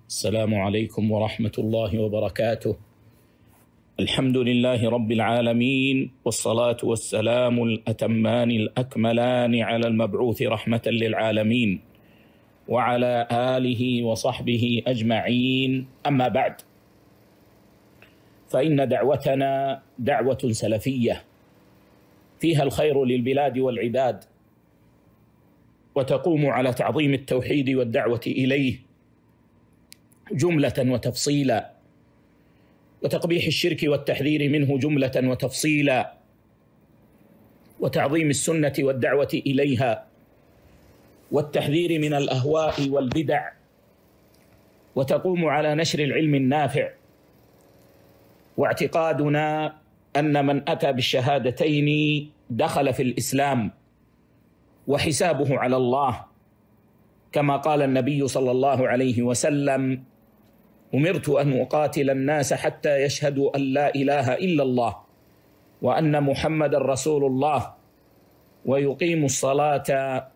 السلام عليكم ورحمة الله وبركاته. الحمد لله رب العالمين، والصلاة والسلام الأتمان الأكملان على المبعوث رحمة للعالمين وعلى آله وصحبه أجمعين. أما بعد، فإن دعوتنا دعوة سلفية فيها الخير للبلاد والعباد، وتقوم على تعظيم التوحيد والدعوة إليه جملة وتفصيلا، وتقبيح الشرك والتحذير منه جملة وتفصيلا، وتعظيم السنة والدعوة إليها، والتحذير من الأهواء والبدع، وتقوم على نشر العلم النافع. واعتقادنا أن من أتى بالشهادتين دخل في الإسلام وحسابه على الله، كما قال النبي صلى الله عليه وسلم: أمرت أن أقاتل الناس حتى يشهدوا أن لا إله إلا الله وأن محمد رسول الله ويقيموا الصلاة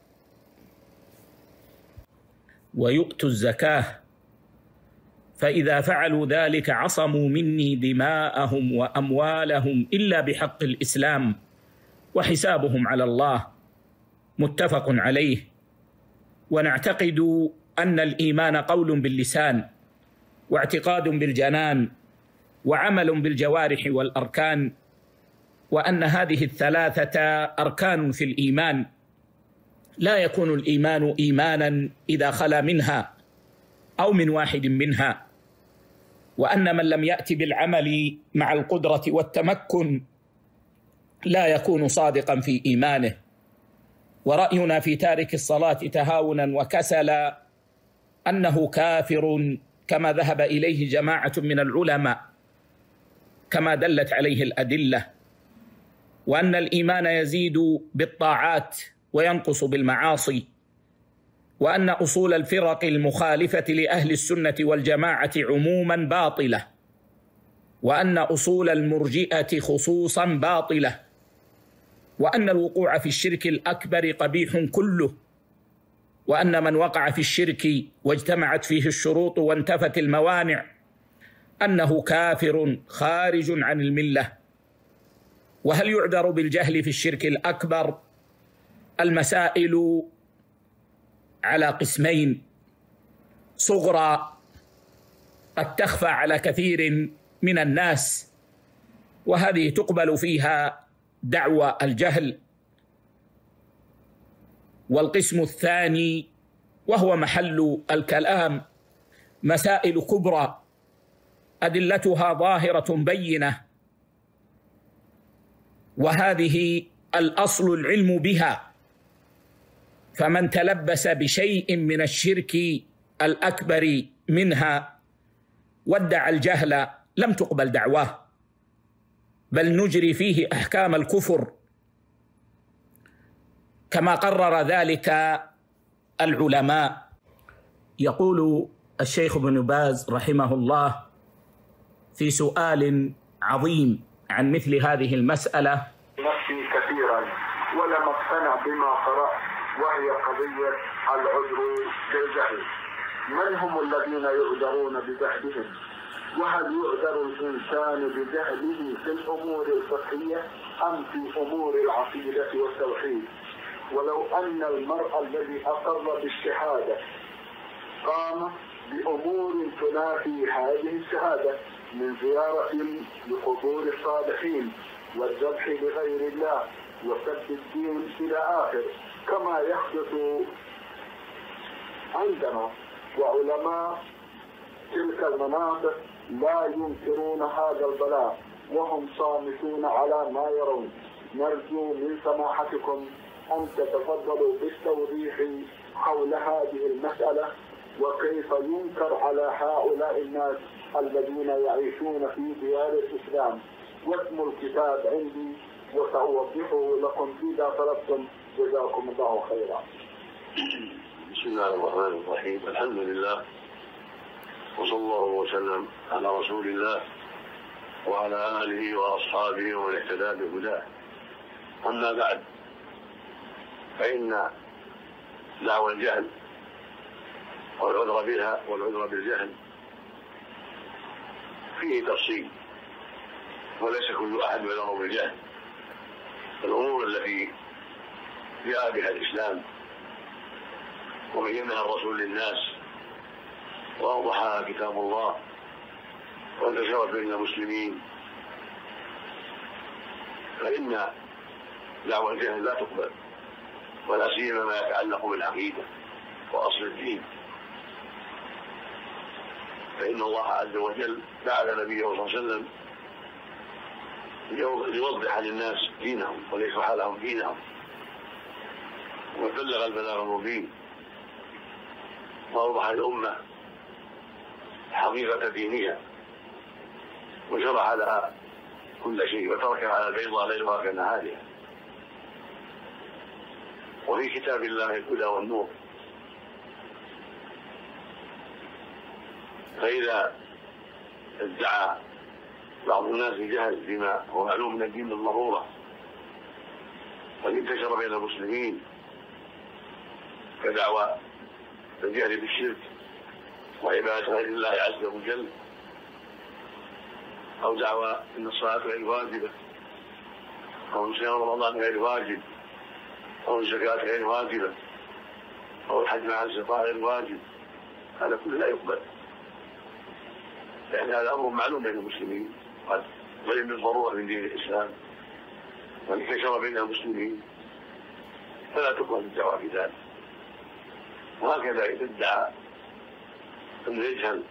ويؤتوا الزكاة، فإذا فعلوا ذلك عصموا مني دماءهم وأموالهم إلا بحق الإسلام وحسابهم على الله. متفق عليه. ونعتقد أن الإيمان قول باللسان، واعتقاد بالجنان، وعمل بالجوارح والأركان، وأن هذه الثلاثة أركان في الإيمان، لا يكون الإيمان إيمانا إذا خلا منها أو من واحد منها، وأن من لم يأت بالعمل مع القدرة والتمكن لا يكون صادقا في إيمانه. ورأينا في تارك الصلاة تهاونا وكسلا أنه كافر، كما ذهب إليه جماعة من العلماء كما دلت عليه الأدلة، وأن الإيمان يزيد بالطاعات وينقص بالمعاصي، وأن أصول الفرق المخالفة لأهل السنة والجماعة عموما باطلة، وأن أصول المرجئة خصوصا باطلة، وأن الوقوع في الشرك الأكبر قبيح كله، وأن من وقع في الشرك واجتمعت فيه الشروط وانتفت الموانع أنه كافر خارج عن الملة. وهل يعذر بالجهل في الشرك الأكبر؟ المسائل على قسمين: صغرى قد تخفى على كثير من الناس، وهذه تقبل فيها دعوى الجهل، والقسم الثاني وهو محل الكلام مسائل كبرى أدلتها ظاهرة بينة، وهذه الأصل العلم بها، فمن تلبس بشيء من الشرك الأكبر منها وادعى الجهل لم تقبل دعواه، بل نجري فيه أحكام الكفر كما قرر ذلك العلماء. يقول الشيخ ابن باز رحمه الله في سؤال عظيم عن مثل هذه المسألة: نفسي كثيرا ولم اقتنع بما قرأت، وهي قضية العذر بالجهل. من هم الذين يعذرون بجهلهم؟ وهل يعذر الإنسان بجهله في الأمور الفقهية أم في أمور العقيدة والتوحيد؟ ولو أن المرء الذي أقر بالشهادة قام بأمور تنافي هذه الشهادة من زيارة لقبور الصالحين والذبح لغير الله وسب الدين إلى آخر، كما يحدث عندنا، وعلماء تلك المناطق لا ينكرون هذا البلاء وهم صامتون على ما يرون. نرجو من سماحتكم أن تتفضلوا بالتوضيح حول هذه المسألة، وكيف ينكر على هؤلاء الناس الذين يعيشون في ديار الإسلام. واسم الكتاب عندي وسأوضحه لكم إذا طلبتم. جزاكم الله خيرا. بسم الله الرحمن الرحيم. الحمد لله وصلى الله وسلم على رسول الله وعلى آله وأصحابه ومن اهتدى بهداه. أما بعد، فإن دعوى الجهل والعذر بها والعذر بالجهل فيه تفصيل، وليس كل أحد يعذر بالجهل. الأمور التي جاء بها الإسلام وبينها الرسول للناس وأوضحها كتاب الله وانتشرت بين المسلمين، فإن دعوى الجهل لا تقبل، ولا سيما ما يتعلق بالعقيدة وأصل الدين، فإن الله عز وجل بعث نبيه صلى الله عليه وسلم ليوضح للناس دينهم وليشرح لهم دينهم، وبلغ البلاغ المبين وأوضح الأمة حقيقة دينها وشرح لها كل شيء وتركها على البيضاء ليلها كنهارها. وفي كتاب الله الهدى والنور، فإذا ادعى بعض الناس الجهل بما هو معلوم من الدين بالضرورة قد انتشر بين المسلمين كدعوى الجهل بالشرك وعبادة غير الله عز وجل، أو دعوى أن الصلاة غير واجبة، أو أن صيام رمضان غير واجب، أو الزكاة غير واجبة، أو الحج مع الاستطاعة غير واجب، هذا كله لا يقبل، لأن هذا أمر معلوم بين المسلمين قد بين بالضرورة من دين الإسلام وانتشر بين المسلمين، فلا تقبل الدعوة في ذلك. وهكذا إذا ادعى أن يجهل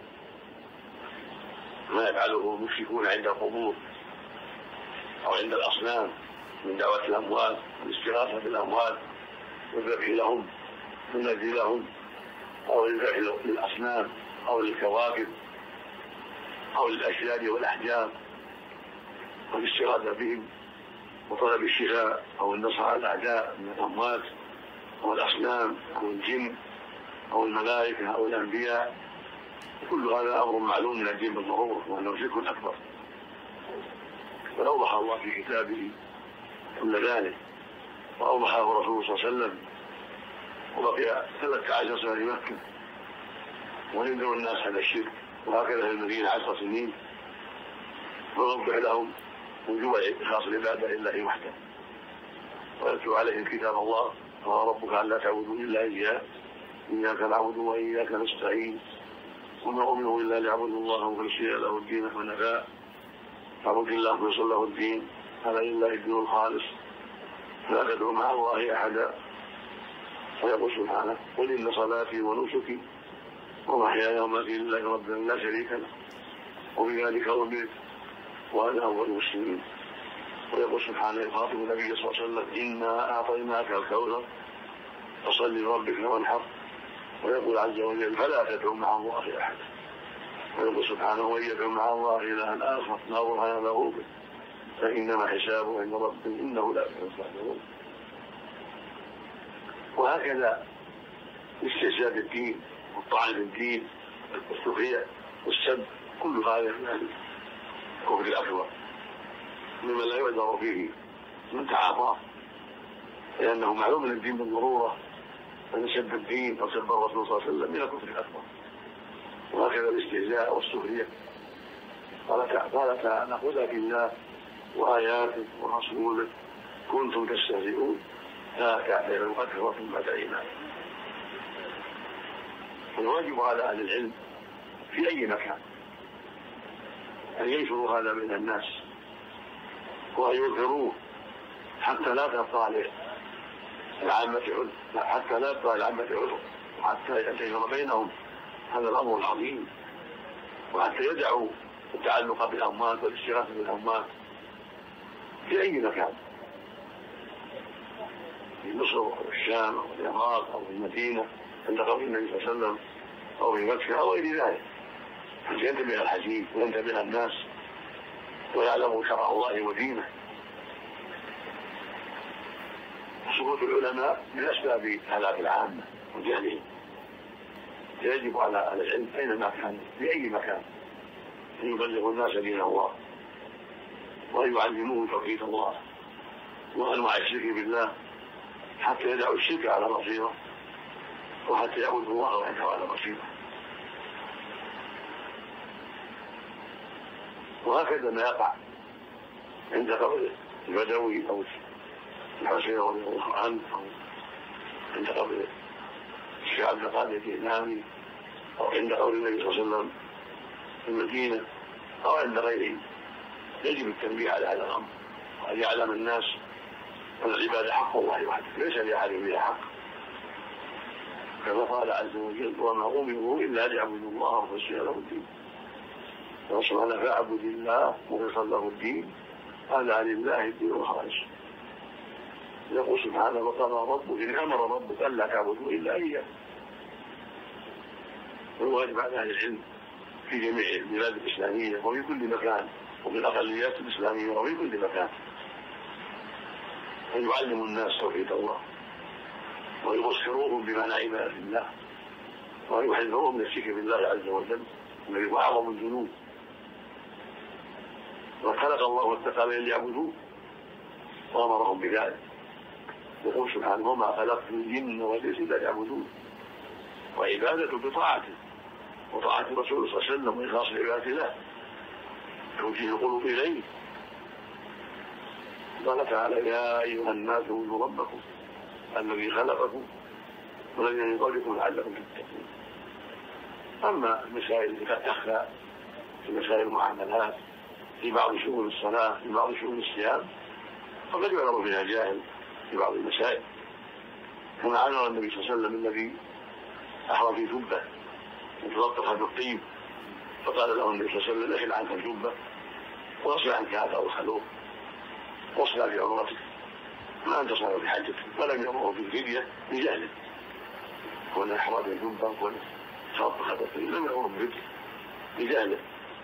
ما يفعله المشركون عند القبور أو عند الأصنام من دعوة الأموات والاستغاثة بالأموات والذبح لهم والنذر لهم، أو الذبح للأصنام أو للكواكب أو للأشجار والأحجار والاستغاثة بهم وطلب الشفاء أو النصر على الأعداء من الأموات أو الأصنام أو الجن أو الملائكة أو الأنبياء، كل هذا أمر معلوم من الدين بالضرورة وأنه شرك أكبر. فأوضح الله في كتابه كل ذلك وأوضحه الرسول صلى الله عليه وسلم، وبقي 13 سنة في مكة وينذر الناس على الشرك، وهكذا في المدينة 10 سنين، ويوضح لهم وجوب إخلاص العبادة لله وحده، ويتلو عليهم كتاب الله وربك ألا تعبدوا إلا إياه إياك نعبد وإياك نستعين وما أمروا إلا ليعبدوا الله مخلصين له الدين حنفاء فاعبد الله مخلصا له الدين هذا لله الدين الخالص لا تدعو مع الله أحدا. ويقول سبحانه قل إن صلاتي ونسكي ومحياي ومماتي لله رب لا شريك له وبذلك أمرت وأنا أول المسلمين. ويقول سبحانه يخاطب النبي صلى الله عليه وسلم إنا أعطيناك الكوثر فصل لربك وانحر. ويقول عز وجل فلا تدعو مع الله أحدا. ويقول سبحانه وإن يدعو مع الله إلها آخر لا برهان له به فإنما حسابه عند ربه إنه لا يفلح الظالمون. وهكذا استهزاء بالدين والطعن بالدين والسخرية والسب كل هذا من الكفر الأكبر مما لا يعذر فيه من تعاطاه، لأنه معلوم من الدين بالضرورة أن سب الدين أو سب الرسول صلى الله عليه وسلم من الكفر الأكبر. وهكذا الاستهزاء والسخرية قال تعالى خذ بالله وآياته ورسوله كنتم تستهزئون لا تعتذروا قد كفرتم بعد إيمانكم. والواجب على أهل العلم في أي مكان أن ينشروا هذا بين الناس وأن يظهروه حتى لا تبقى العامة عذر وحتى ينتشر بينهم هذا الأمر العظيم، وحتى يدعوا التعلق بالأموات والاستغاثة بالأموات في أي مكان في مصر أو الشام أو العراق أو في المدينة عند قبر النبي صلى الله عليه وسلم أو في مكة أو غير ذلك، حتى ينتبه الحديث وينتبه الناس ويعلموا شرع الله ودينه. سقوط العلماء من أسباب هلاك العامة وجهلهم، يجب على العلم أينما كان في أي مكان أن يبلغوا الناس دين الله وأن يعلموهم توحيد الله وأنواع الشرك بالله حتى يدعوا الشرك على بصيرة وحتى يعبد الله وحده على بصيره. وهكذا ما يقع عند قبر البدوي او الحسين رضي الله عنه، او عند قبر الشيخ عبد القادر الجيلاني، او عند قبر النبي صلى الله عليه وسلم في المدينه، او عند غيره. يجب التنبيه على هذا الامر، وان يعلم الناس ان العباده حق الله وحده، ليس لاحد بها حق، كما قال عز وجل: وما امروا الا ليعبدوا الله مخلصين له الدين. وسبحانه: فاعبد الله مخلصا له الدين، هذا لله الدين الخالص. يقول سبحانه: وقضى ربك إن امر ربك الا تعبدوا الا اياه. والواجب على اهل العلم في جميع البلاد الاسلاميه وفي كل مكان، وفي الاقليات الاسلاميه وفي كل مكان، ان يعلموا الناس توحيد الله، ويبصروهم بمعنى عباده الله، ويحذروهم من الشرك بالله عز وجل الذي هو اعظم الذنوب. وخلق الله الثقلين ليعبدوه وامرهم بذلك. يقول سبحانه: وما خلقت الجن والانس الا ليعبدون. وعبادته بطاعته وطاعه رسوله صلى الله عليه وسلم واخلاص العباده له، توجيه القلوب اليه. قال تعالى: يا ايها الناس اعبدوا ربكم الذي خلقكم والذين من قبلكم لعلكم تتقون. اما المسائل التي قد تخفى في مسائل المعاملات، في بعض شؤون الصلاه، في بعض شؤون الصيام، فقد يعذر فيها جاهل في بعض المسائل، كما عذر النبي صلى الله عليه وسلم الذي احرى في جبه وتلطخ بالطيب، فقال له النبي صلى الله عليه وسلم: احل عنك الجبه واصلح عنك هذا الخلوق واصلح بعمرتك، ما انت صار بحاجتك. فلم يامره بالفديه لجهله، كون احرى بالجبه كون تلطخ بالطيب، لم يامره بالفديه لجهله.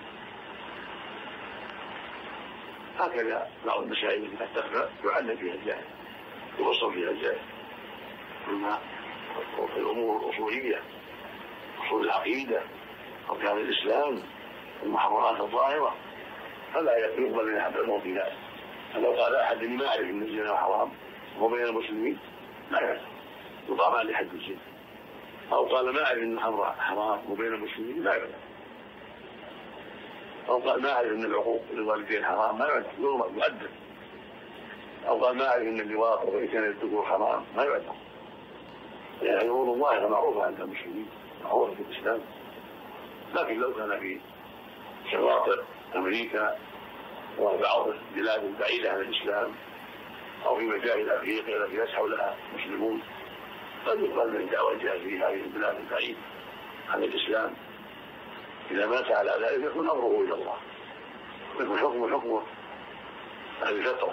هكذا بعض المسائل التي قد تخفى يعلم فيها الجاهل، يوصل فيها الجاهل، اما في الامور الاصوليه، اصول العقيده، اركان الاسلام، المحرمات الظاهره، فلا يقبل من احد العلم في ذلك. فلو قال احد: اني ما اعرف ان الزنا حرام وهو بين المسلمين، لا يعلم، يقام عليه حد الزنا. او قال: ما اعرف ان الخمر حرام وبين المسلمين، لا يعلم. أو قال: ما أعرف أن العقوق للوالدين حرام، ما يعلم، يؤدب. أو قال: ما أعرف أن اللواط وإتيان الذكور حرام، ما يعلم. يعني أمور الله معروفة عند المسلمين، معروفة في الإسلام. لكن لو كان في شواطئ أمريكا وبعض البلاد البعيدة عن الإسلام، أو في مجاهل أفريقيا التي يسعى لها مسلمون، قد يقبل من دعوى الجهاد في هذه البلاد البعيدة عن الإسلام. إذا مات على ذلك يكون أمره إلى الله، يكون حكمه هذه الفترة.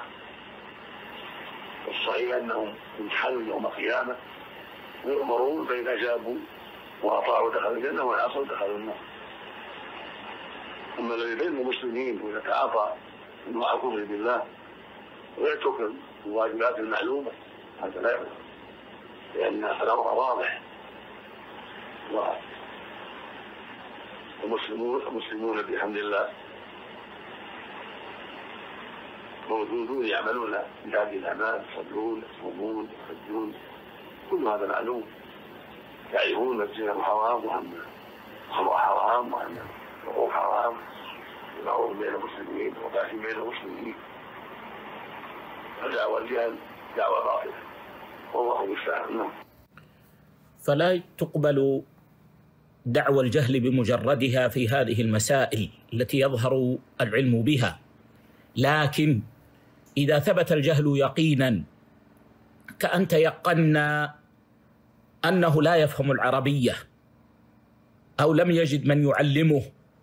والصحيح أنهم يمتحنوا يوم القيامة ويؤمرون، فإن أجابوا وأطاعوا دخلوا الجنة وإن عصوا دخلوا النار. أما الذي بين المسلمين ويتعاطى مع الكفر بالله ويترك الواجبات المعلومة، هذا لا يعلم، لأن الأمر واضح. المسلمون بحمد الله موجودون يعملون بهذه الأعمال، يصلون، يصومون، يحجون، كل هذا معلوم. يعرفون الزنا حرام وأن الخمر حرام وأن العقوق حرام، المعروف بين المسلمين وقاسم بين المسلمين. فدعوى الجهل دعوى باطلة، والله المستعان. فلا تقبل دعوى الجهل بمجردها في هذه المسائل التي يظهر العلم بها، لكن إذا ثبت الجهل يقينا، كأن تيقنا أنه لا يفهم العربية أو لم يجد من يعلمه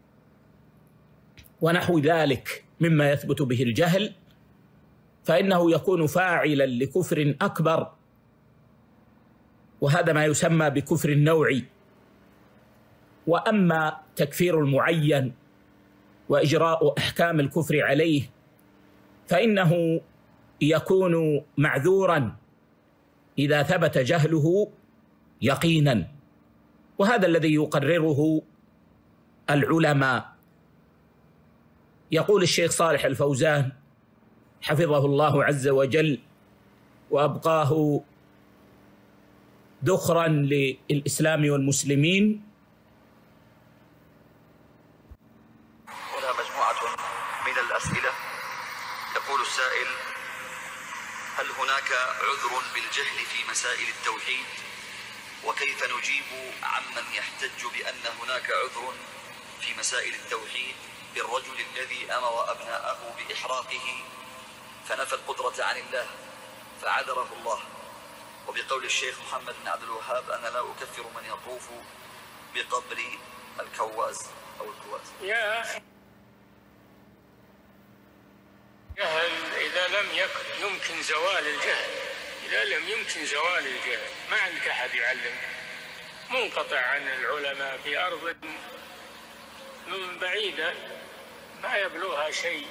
ونحو ذلك مما يثبت به الجهل، فإنه يكون فاعلا لكفر أكبر، وهذا ما يسمى بكفر النوعي. وأما تكفير المعين وإجراء أحكام الكفر عليه فإنه يكون معذورا إذا ثبت جهله يقينا، وهذا الذي يقرره العلماء. يقول الشيخ صالح الفوزان حفظه الله عز وجل وأبقاه ذخرا للإسلام والمسلمين. هنا مجموعة من الأسئلة. يقول السائل: هل هناك عذر بالجهل في مسائل التوحيد؟ وكيف نجيب عمن يحتج بأن هناك عذر في مسائل التوحيد بالرجل الذي أمر أبناءه بإحراقه فنفى القدرة عن الله فعذره الله؟ وبقول الشيخ محمد بن عبد الوهاب: أنا لا أكفر من يطوف بقبر الكواز أو الكواز. يا أخي، جهل إذا لم يمكن زوال الجهل، إذا لم يمكن زوال الجهل ما عندك أحد يعلم، منقطع عن العلماء في أرض بعيدة ما يبلغها شيء،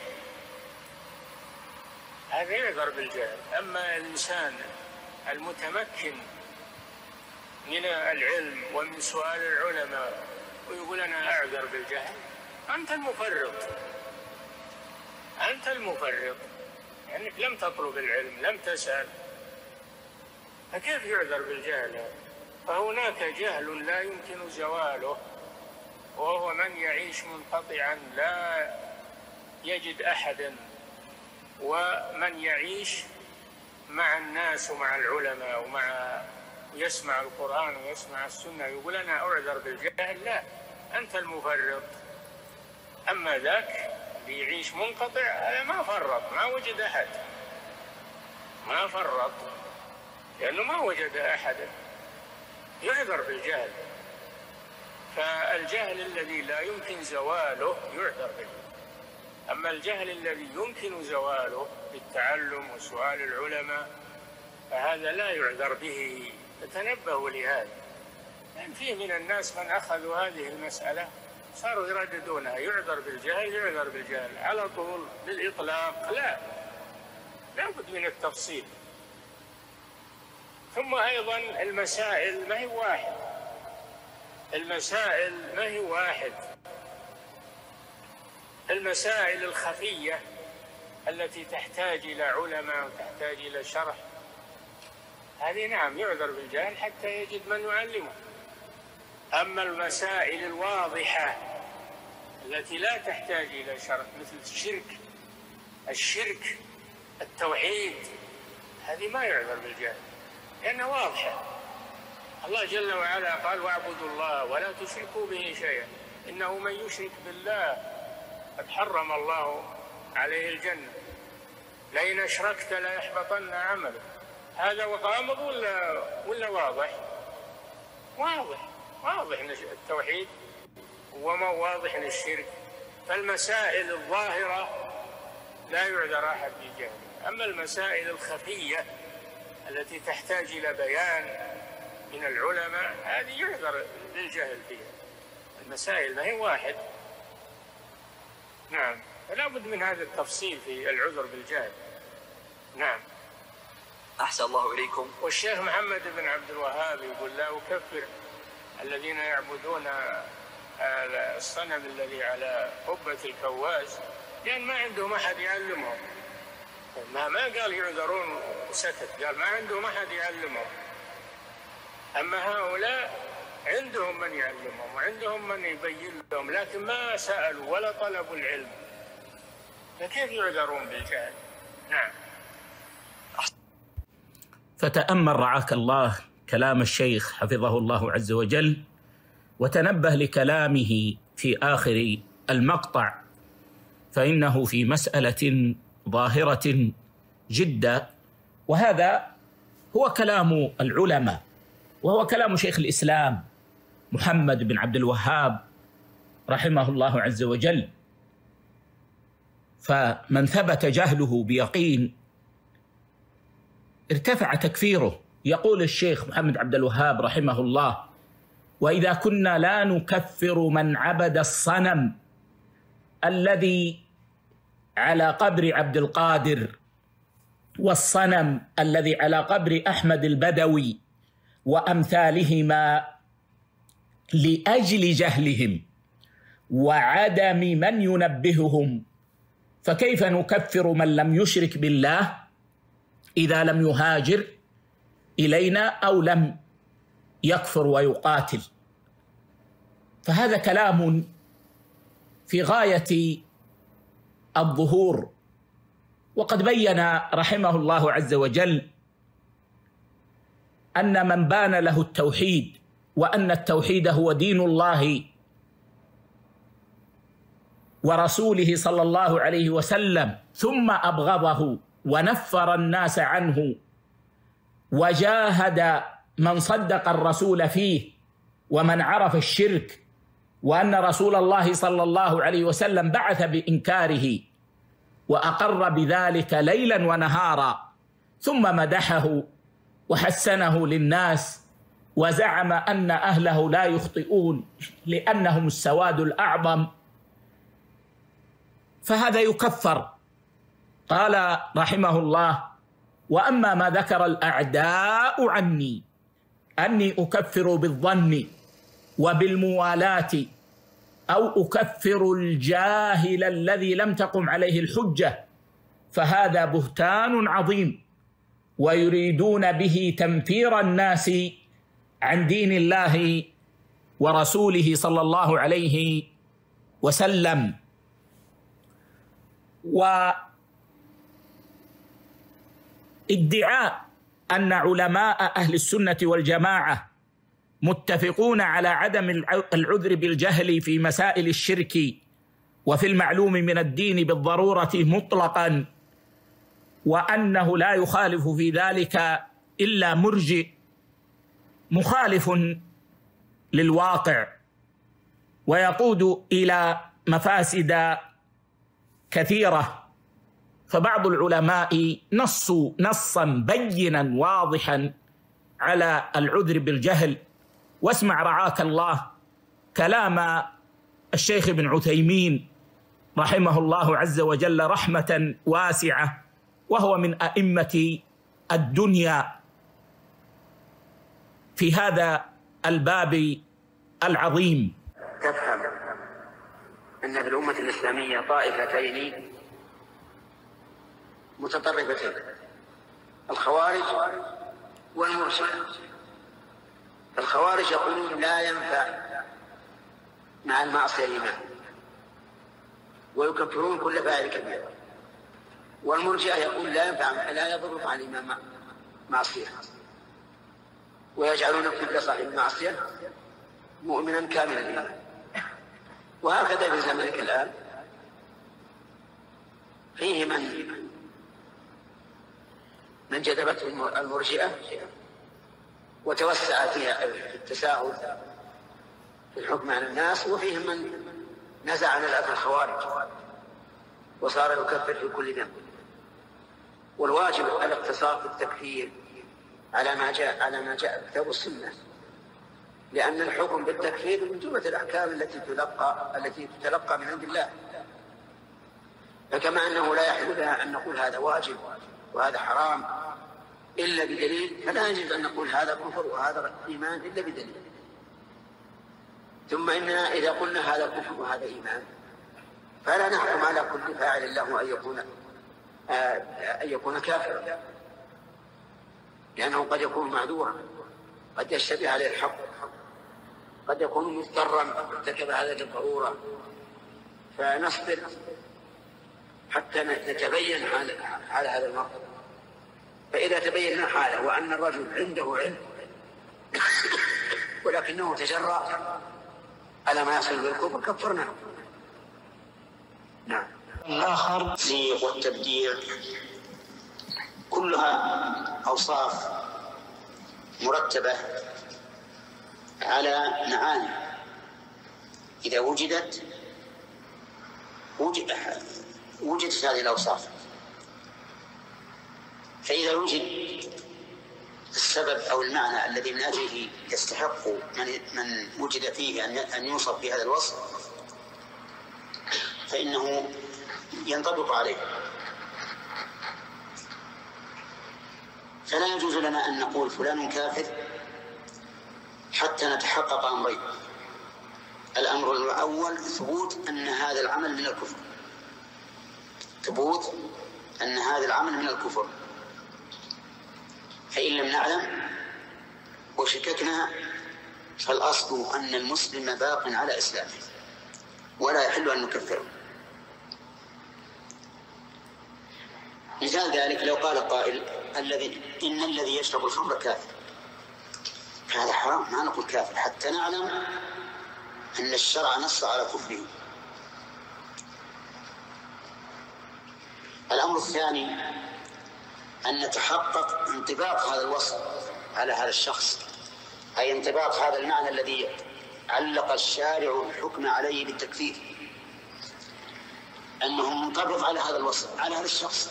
هذا يعذر بالجهل. أما الإنسان المتمكن من العلم ومن سؤال العلماء ويقول أنا أعذر بالجهل، أنت المفرط، أنت المفرط، لأنك لم تطلب العلم، لم تسأل، فكيف يعذر بالجهل؟ فهناك جهل لا يمكن زواله، وهو من يعيش منقطعا لا يجد أحدا، ومن يعيش مع الناس ومع العلماء يسمع القرآن ويسمع السنة يقول أنا أعذر بالجهل، لا، أنت المفرط. أما ذاك اللي يعيش منقطع هذا ما فرط، ما وجد أحد، ما فرط لأنه ما وجد أحدا، يعذر بالجهل. فالجهل الذي لا يمكن زواله يعذر به، أما الجهل الذي يمكن زواله بالتعلم وسؤال العلماء فهذا لا يعذر به. فتنبهوا لهذا، لأن فيه من الناس من أخذوا هذه المسألة صاروا يرددونها: يعذر بالجهل، يعذر بالجهل على طول بالإطلاق. لا بد من التفصيل. ثم أيضا المسائل ما هي واحد، المسائل ما هي واحد. المسائل الخفية التي تحتاج إلى علماء وتحتاج إلى شرح، هذه نعم يعذر بالجهل حتى يجد من يعلمه. أما المسائل الواضحة التي لا تحتاج إلى شرح مثل الشرك، التوحيد، هذه ما يعذر بالجهل لأنها واضحة. الله جل وعلا قال: واعبدوا الله ولا تشركوا به شيئا إنه من يشرك بالله قد حرم الله عليه الجنة، لئن أشركت لا يحبطن عملك. هذا غامض ولا واضح؟ واضح التوحيد وما واضح الشرك. فالمسائل الظاهرة لا يعذر أحد بجهل. أما المسائل الخفية التي تحتاج إلى بيان من العلماء هذه يعذر بالجهل فيها. المسائل ما هي واحد. نعم، فلا بد من هذا التفصيل في العذر بالجهل. نعم. أحسن الله إليكم. والشيخ محمد بن عبد الوهاب يقول: لا أكفر الذين يعبدون الصنم الذي على قبة الكواز لأن ما عندهم أحد يعلمهم. ما قال يعذرون وسكت، قال ما عندهم أحد يعلمهم. أما هؤلاء عندهم من يعلمهم وعندهم من يبين لهم، لكن ما سألوا ولا طلبوا العلم، فكيف يعذرون بالجهل؟ نعم. فتأمل رعاك الله كلام الشيخ حفظه الله عز وجل، وتنبه لكلامه في آخر المقطع، فإنه في مسألة ظاهرة جدا، وهذا هو كلام العلماء، وهو كلام شيخ الإسلام محمد بن عبد الوهاب رحمه الله عز وجل. فمن ثبت جهله بيقين ارتفع تكفيره. يقول الشيخ محمد عبد الوهاب رحمه الله: وإذا كنا لا نكفر من عبد الصنم الذي على قبر عبد القادر والصنم الذي على قبر أحمد البدوي وأمثالهما لأجل جهلهم وعدم من ينبههم، فكيف نكفر من لم يشرك بالله إذا لم يهاجر إلينا أو لم يكفر ويقاتل. فهذا كلام في غاية الظهور. وقد بين رحمه الله عز وجل أن من بان له التوحيد وأن التوحيد هو دين الله ورسوله صلى الله عليه وسلم، ثم أبغضه ونفر الناس عنه وجاهد من صدق الرسول فيه ومن عرف الشرك، وأن رسول الله صلى الله عليه وسلم بعث بإنكاره وأقر بذلك ليلا ونهارا، ثم مدحه وحسنه للناس وزعم أن أهله لا يخطئون لأنهم السواد الأعظم، فهذا يكفر. قال رحمه الله: وأما ما ذكر الأعداء عني أني أكفر بالظن وبالموالاة أو أكفر الجاهل الذي لم تقم عليه الحجة، فهذا بهتان عظيم، ويريدون به تنفير الناس عن دين الله ورسوله صلى الله عليه وسلم. وادعاء أن علماء أهل السنة والجماعة متفقون على عدم العذر بالجهل في مسائل الشرك وفي المعلوم من الدين بالضرورة مطلقا، وأنه لا يخالف في ذلك إلا مرجئ مخالف للواقع ويقود إلى مفاسد كثيرة. فبعض العلماء نصوا نصا بينا واضحا على العذر بالجهل. واسمع رعاك الله كلام الشيخ ابن عثيمين رحمه الله عز وجل رحمة واسعة، وهو من أئمة الدنيا في هذا الباب العظيم. تفهم أن في الأمة الإسلامية طائفتين متطرفتين، الخوارج والمرجئة. الخوارج يقولون لا ينفع مع المعصية الإيمان ويكفرون كل فاعل كبير، والمرجئة يقول لا يضر مع الإيمان معصية، ويجعلون كل صاحب معصية مؤمنا كامل الإيمان. وهكذا في زمنك الآن فيه من جذبته المرجئة وتوسع فيها في التساهل في الحكم على الناس، وفيهم من نزع نزعة الخوارج وصار يكفر في كل ذنب. والواجب الاقتصار في التكفير على ما جاء الكتاب والسنة، لأن الحكم بالتكفير من جملة الأحكام التي تتلقى من عند الله. فكما أنه لا يحل لها أن نقول هذا واجب وهذا حرام إلا بدليل، فلا يجوز أن نقول هذا كفر وهذا إيمان إلا بدليل. ثم إننا إذا قلنا هذا كفر وهذا إيمان فلا نحكم على كل فاعل له أن يكون كافرا، لأنه قد يكون معذورا، قد يشتبه عليه الحق، قد يكون مضطرا ارتكب هذا للضرورة، فنصبر حتى نتبين حال هذا المرء. فإذا تبين حاله وأن الرجل عنده علم ولكنه تجرأ على ما يصل بالكفر كفرناه. نعم. الآخر والتبديع كلها أوصاف مرتبة على معاني، إذا وجدت هذه الأوصاف. فإذا وجد السبب أو المعنى الذي من أجله يستحق من وجد فيه أن يوصف بهذا الوصف فإنه ينطبق عليه. فلا يجوز لنا أن نقول فلان كافر حتى نتحقق أمرين: الأمر الأول ثبوت أن هذا العمل من الكفر، ثبوت أن هذا العمل من الكفر. فإن لم نعلم وشككنا فالأصل أن المسلم باق على إسلامه ولا يحل أن نكفره. مثال ذلك لو قال قائل إن الذي يشرب الخمر كافر، هذا حرام، ما نقول كافر حتى نعلم أن الشرع نص على كفره. الأمر الثاني أن نتحقق انطباق هذا الوصف على هذا الشخص، أي انطباق هذا المعنى الذي علق الشارع الحكم عليه بالتكفير، أنه منطبق على هذا الوصف على هذا الشخص،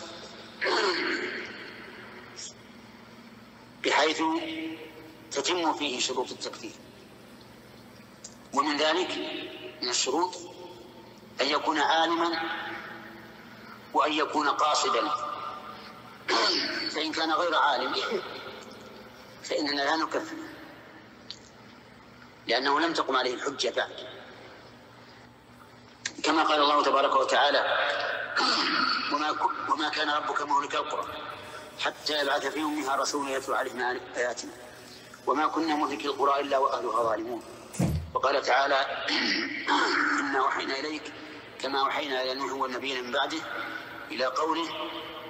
بحيث تتم فيه شروط التكفير. ومن ذلك من الشروط أن يكون عالما وأن يكون قاصدا، فإن كان غير عالم فإننا لا نكفر، لأنه لم تقم عليه الحجة بعد، كما قال الله تبارك وتعالى: وما كان ربك مهلك القرى حتى يبعث في أمها رسولا يتلو عليهم آياتنا وما كنا مهلك القرى إلا وأهلها ظالمون. وقال تعالى: إنا أوحينا إليك كما أوحينا إلى نوح والنبيين من بعده، إلى قوله: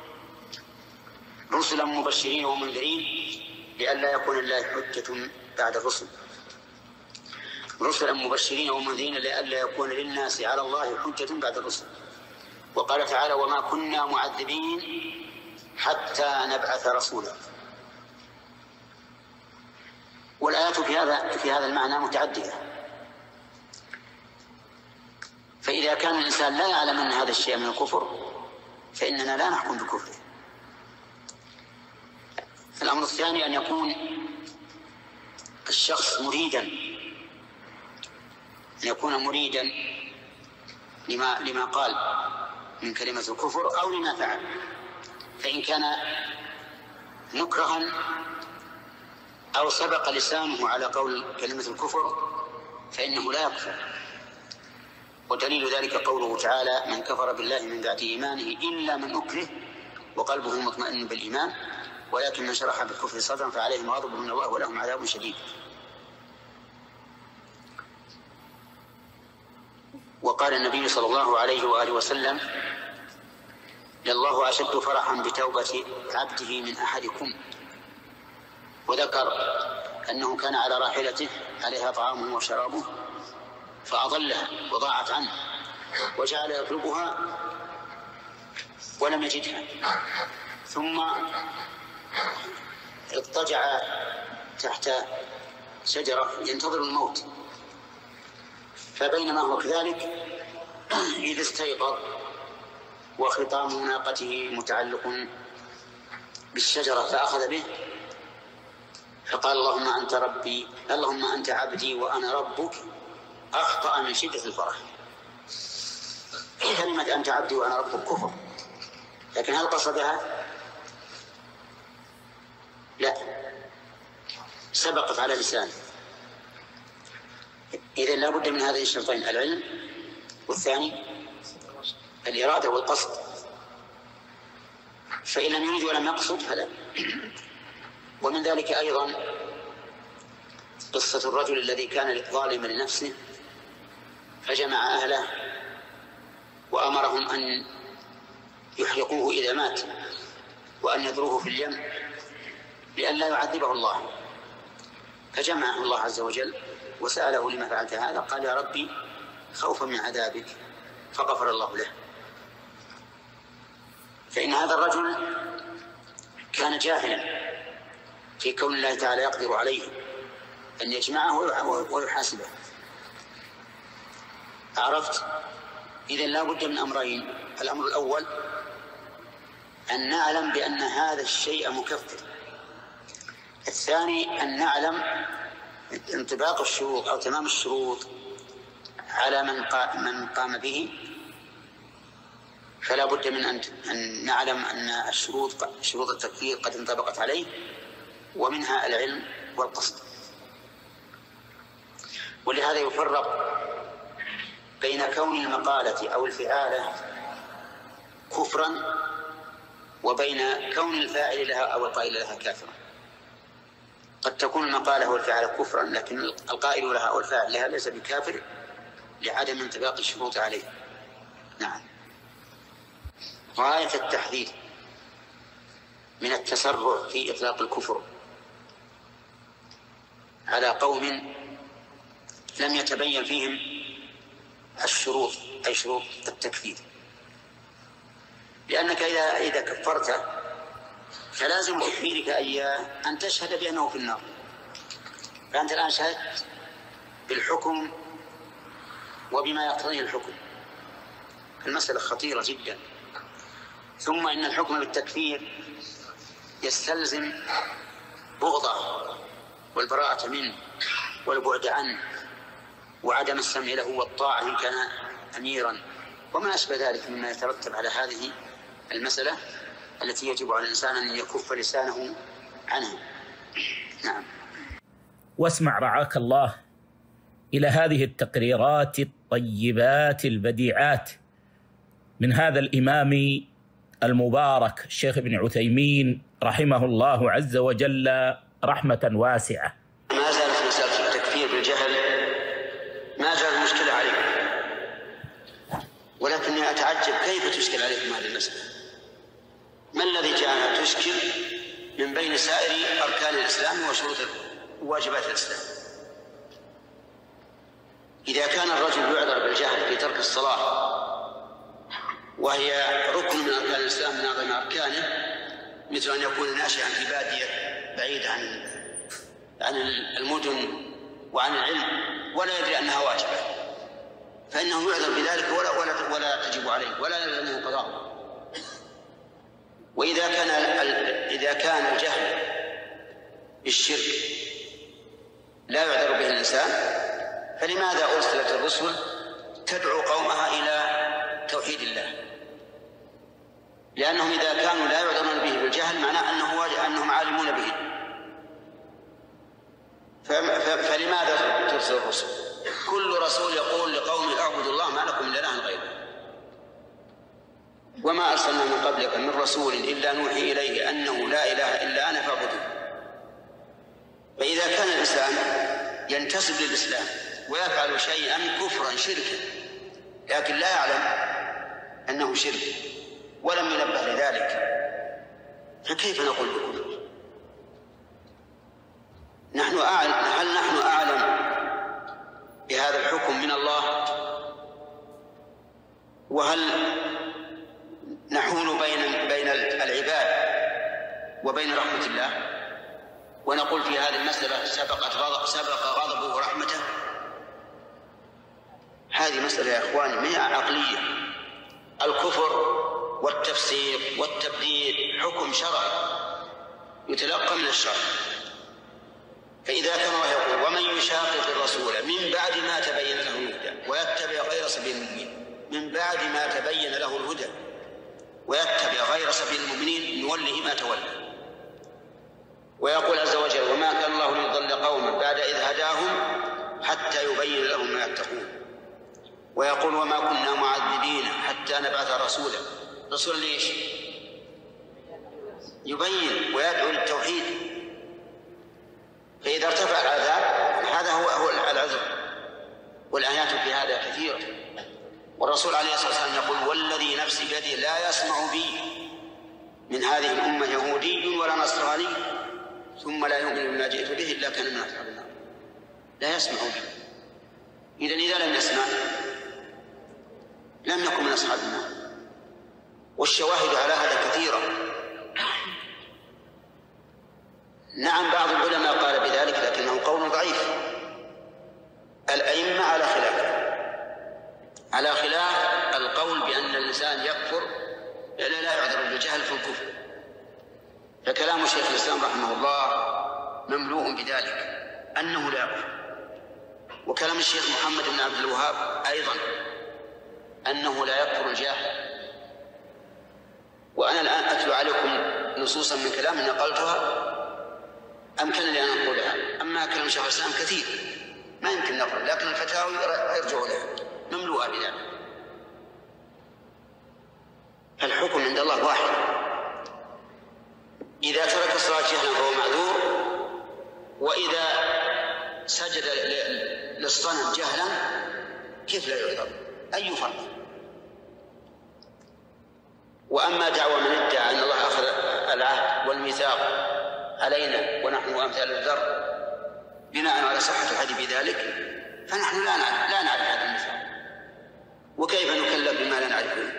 رسلا مبشرين ومنذرين لئلا يكون لله حجة بعد الرسل. رسلا مبشرين ومنذرين لئلا يكون للناس على الله حجة بعد الرسل. وقال تعالى: وما كنا معذبين حتى نبعث رسولا. والآيات في هذا المعنى متعددة، فإذا كان الإنسان لا يعلم أن هذا الشيء من الكفر فإننا لا نحكم بكفره. الأمر الثاني أن يكون الشخص مريدا، أن يكون مريدا لما قال من كلمة الكفر أو لما فعل. فإن كان مكرها أو سبق لسانه على قول كلمة الكفر فإنه لا يكفر. ودليل ذلك قوله تعالى: من كفر بالله من بعد إيمانه إلا من أكره وقلبه مطمئن بالإيمان ولكن من شرح بالكفر صدرا فعليهم غضب من الله ولهم عذاب شديد. وقال النبي صلى الله عليه وآله وسلم: لله أشد فرحا بتوبة عبده من أحدكم. وذكر أنه كان على راحلته عليها طعامه وشرابه فأضلها وضاعت عنه وجعل يطلبها ولم يجدها، ثم اضطجع تحت شجرة ينتظر الموت، فبينما هو كذلك إذ استيقظ وخطام ناقته متعلق بالشجرة فأخذ به فقال: اللهم أنت ربي، اللهم أنت عبدي وأنا ربك. أخطأ من شدة الفرح. كلمة أنت عبدي وأنا ربك كفر، لكن هل قصدها؟ لا، سبقت على لسانه. إذن لا بد من هذين الشرطين: العلم، والثاني الإرادة والقصد. فإن لم يريد ولم يقصد فلا. ومن ذلك أيضا قصة الرجل الذي كان ظالما لنفسه فجمع أهله وأمرهم أن يحرقوه إذا مات وأن يذروه في اليم لئلا يعذبه الله. فجمعه الله عز وجل وسأله: لما فعلت هذا؟ قال: يا ربي خوفا من عذابك، فغفر الله له. فإن هذا الرجل كان جاهلا في كون الله تعالى يقدر عليه أن يجمعه ويحاسبه. عرفت؟ إذن لا بد من أمرين: الأمر الأول أن نعلم بأن هذا الشيء مكفر، الثاني أن نعلم انطباق الشروط أو تمام الشروط على من قام به. فلا بد من أن نعلم أن شروط التكفير قد انطبقت عليه، ومنها العلم والقصد. ولهذا يفرق بين كون المقالة أو الفعالة كفرا وبين كون الفاعل لها أو القائل لها كافرا. قد تكون المقالة والفعل كفرا، لكن القائل لها والفاعل لها ليس بكافر لعدم انطباق الشروط عليه. نعم. غاية التحذير من التسرع في إطلاق الكفر على قوم لم يتبين فيهم الشروط، أي شروط التكفير، لأنك إذا كفرت فلازم تكفيرك إياه أن تشهد بأنه في النار، فأنت الآن شهدت بالحكم وبما يقتضيه الحكم. المسألة خطيرة جدا. ثم إن الحكم بالتكفير يستلزم بغضه والبراءة منه والبعد عنه وعدم السمع له والطاعة إن كان أميرا وما أشبه ذلك مما يترتب على هذه المسألة التي يجب على الإنسان أن يكف لسانه عنها. نعم. واسمع رعاك الله إلى هذه التقريرات الطيبات البديعات من هذا الإمام المبارك الشيخ ابن عثيمين رحمه الله عز وجل رحمة واسعة. ما زالت مسألة التكفير بالجهل ما زالت مشكلة عليكم، ولكني أتعجب كيف تشكل عليكم هذه المسألة. ما الذي جعلها تشكل من بين سائر أركان الإسلام وشروط وواجبات الإسلام؟ إذا كان الرجل يعذر بالجهل في ترك الصلاة وهي ركن من أركان الإسلام من أعظم أركانه، مثل أن يكون ناشئا في بادية بعيد عن المدن وعن العلم ولا يدري أنها واجبة، فإنه يعذر بذلك ولا تجب عليه ولا يلزمه قضاء. وإذا كان الجهل بالشرك لا يعذر به الإنسان، فلماذا أرسلت الرسل تدعو قومها إلى توحيد الله؟ لأنهم إذا كانوا لا يعذرون به بالجهل معناه أنهم عالمون به، فلماذا ترسل الرسل؟ كل رسول يقول لقوم اعبدوا الله ما لكم من اله غيره، وما أرسلنا من قبلك من رسول إلا نوحي إليه أنه لا إله إلا أنا فاعبدوه. فإذا كان الإنسان ينتسب للإسلام ويفعل شيئا كفرا شركا لكن لا يعلم أنه شرك ولم ينبه لذلك، فكيف نقول بكفر؟ هل نحن أعلم بهذا الحكم من الله؟ وهل نحول بين العباد وبين رحمة الله ونقول في هذه المسألة سبق غضبه ورحمته؟ هذه مسألة يا إخواني ما هي عقلية. الكفر والتفسيق والتبديل حكم شرعي يتلقى من الشرع. فإذا كان الله يقول ومن يشاقق الرسول من بعد ما تبين له الهدى ويتبع غير سبيل المؤمنين، من بعد ما تبين له الهدى ويتبع غير سبيل المؤمنين نوله ما تولى. ويقول عز وجل وما كان الله ليضل قوما بعد إذ هداهم حتى يبين لهم ما يتقون. ويقول وما كنا معذبين حتى نبعث رسولا. رسول ليش؟ يبين ويدعو للتوحيد. فإذا ارتفع العذاب هذا هو العذر، والآيات في هذا كثيرة. والرسول عليه الصلاة والسلام يقول والذي نفسي بيده لا يسمع بي من هذه الأمة يهودي ولا نصراني ثم لا يؤمن بما جئت به إلا كان من أصحاب النار. لا يسمع به. إذا لم يسمع لم يكن من أصحاب النار. والشواهد على هذا كثيرة. نعم بعض العلماء قال بذلك لكنه قول ضعيف. الأئمة على خلاف القول بأن الإنسان يكفر لا يعذر بالجهل في الكفر. فكلام شيخ الإسلام رحمه الله مملوء بذلك أنه لا يكفر، وكلام الشيخ محمد بن عبد الوهاب أيضا أنه لا يكفر الجاهل. وأنا الآن أتلو عليكم نصوصا من كلام نقلتها أمكنني أن أقولها. أما كلام شيخ الإسلام كثير ما يمكن نقل، لكن الفتاوي يرجع لها مملوءة بذلك. الحكم عند الله واحد. إذا ترك الصلاة جهلا فهو معذور، وإذا سجد للصنم جهلا كيف لا يعذر؟ أي فرق؟ وأما دعوى من ادعى أن الله أخذ العهد والميثاق علينا ونحن وأمثال الذر بناء على صحة الحديث بذلك، فنحن لا نعرف هذا الميثاق، وكيف نكلف بما لا نعرفه؟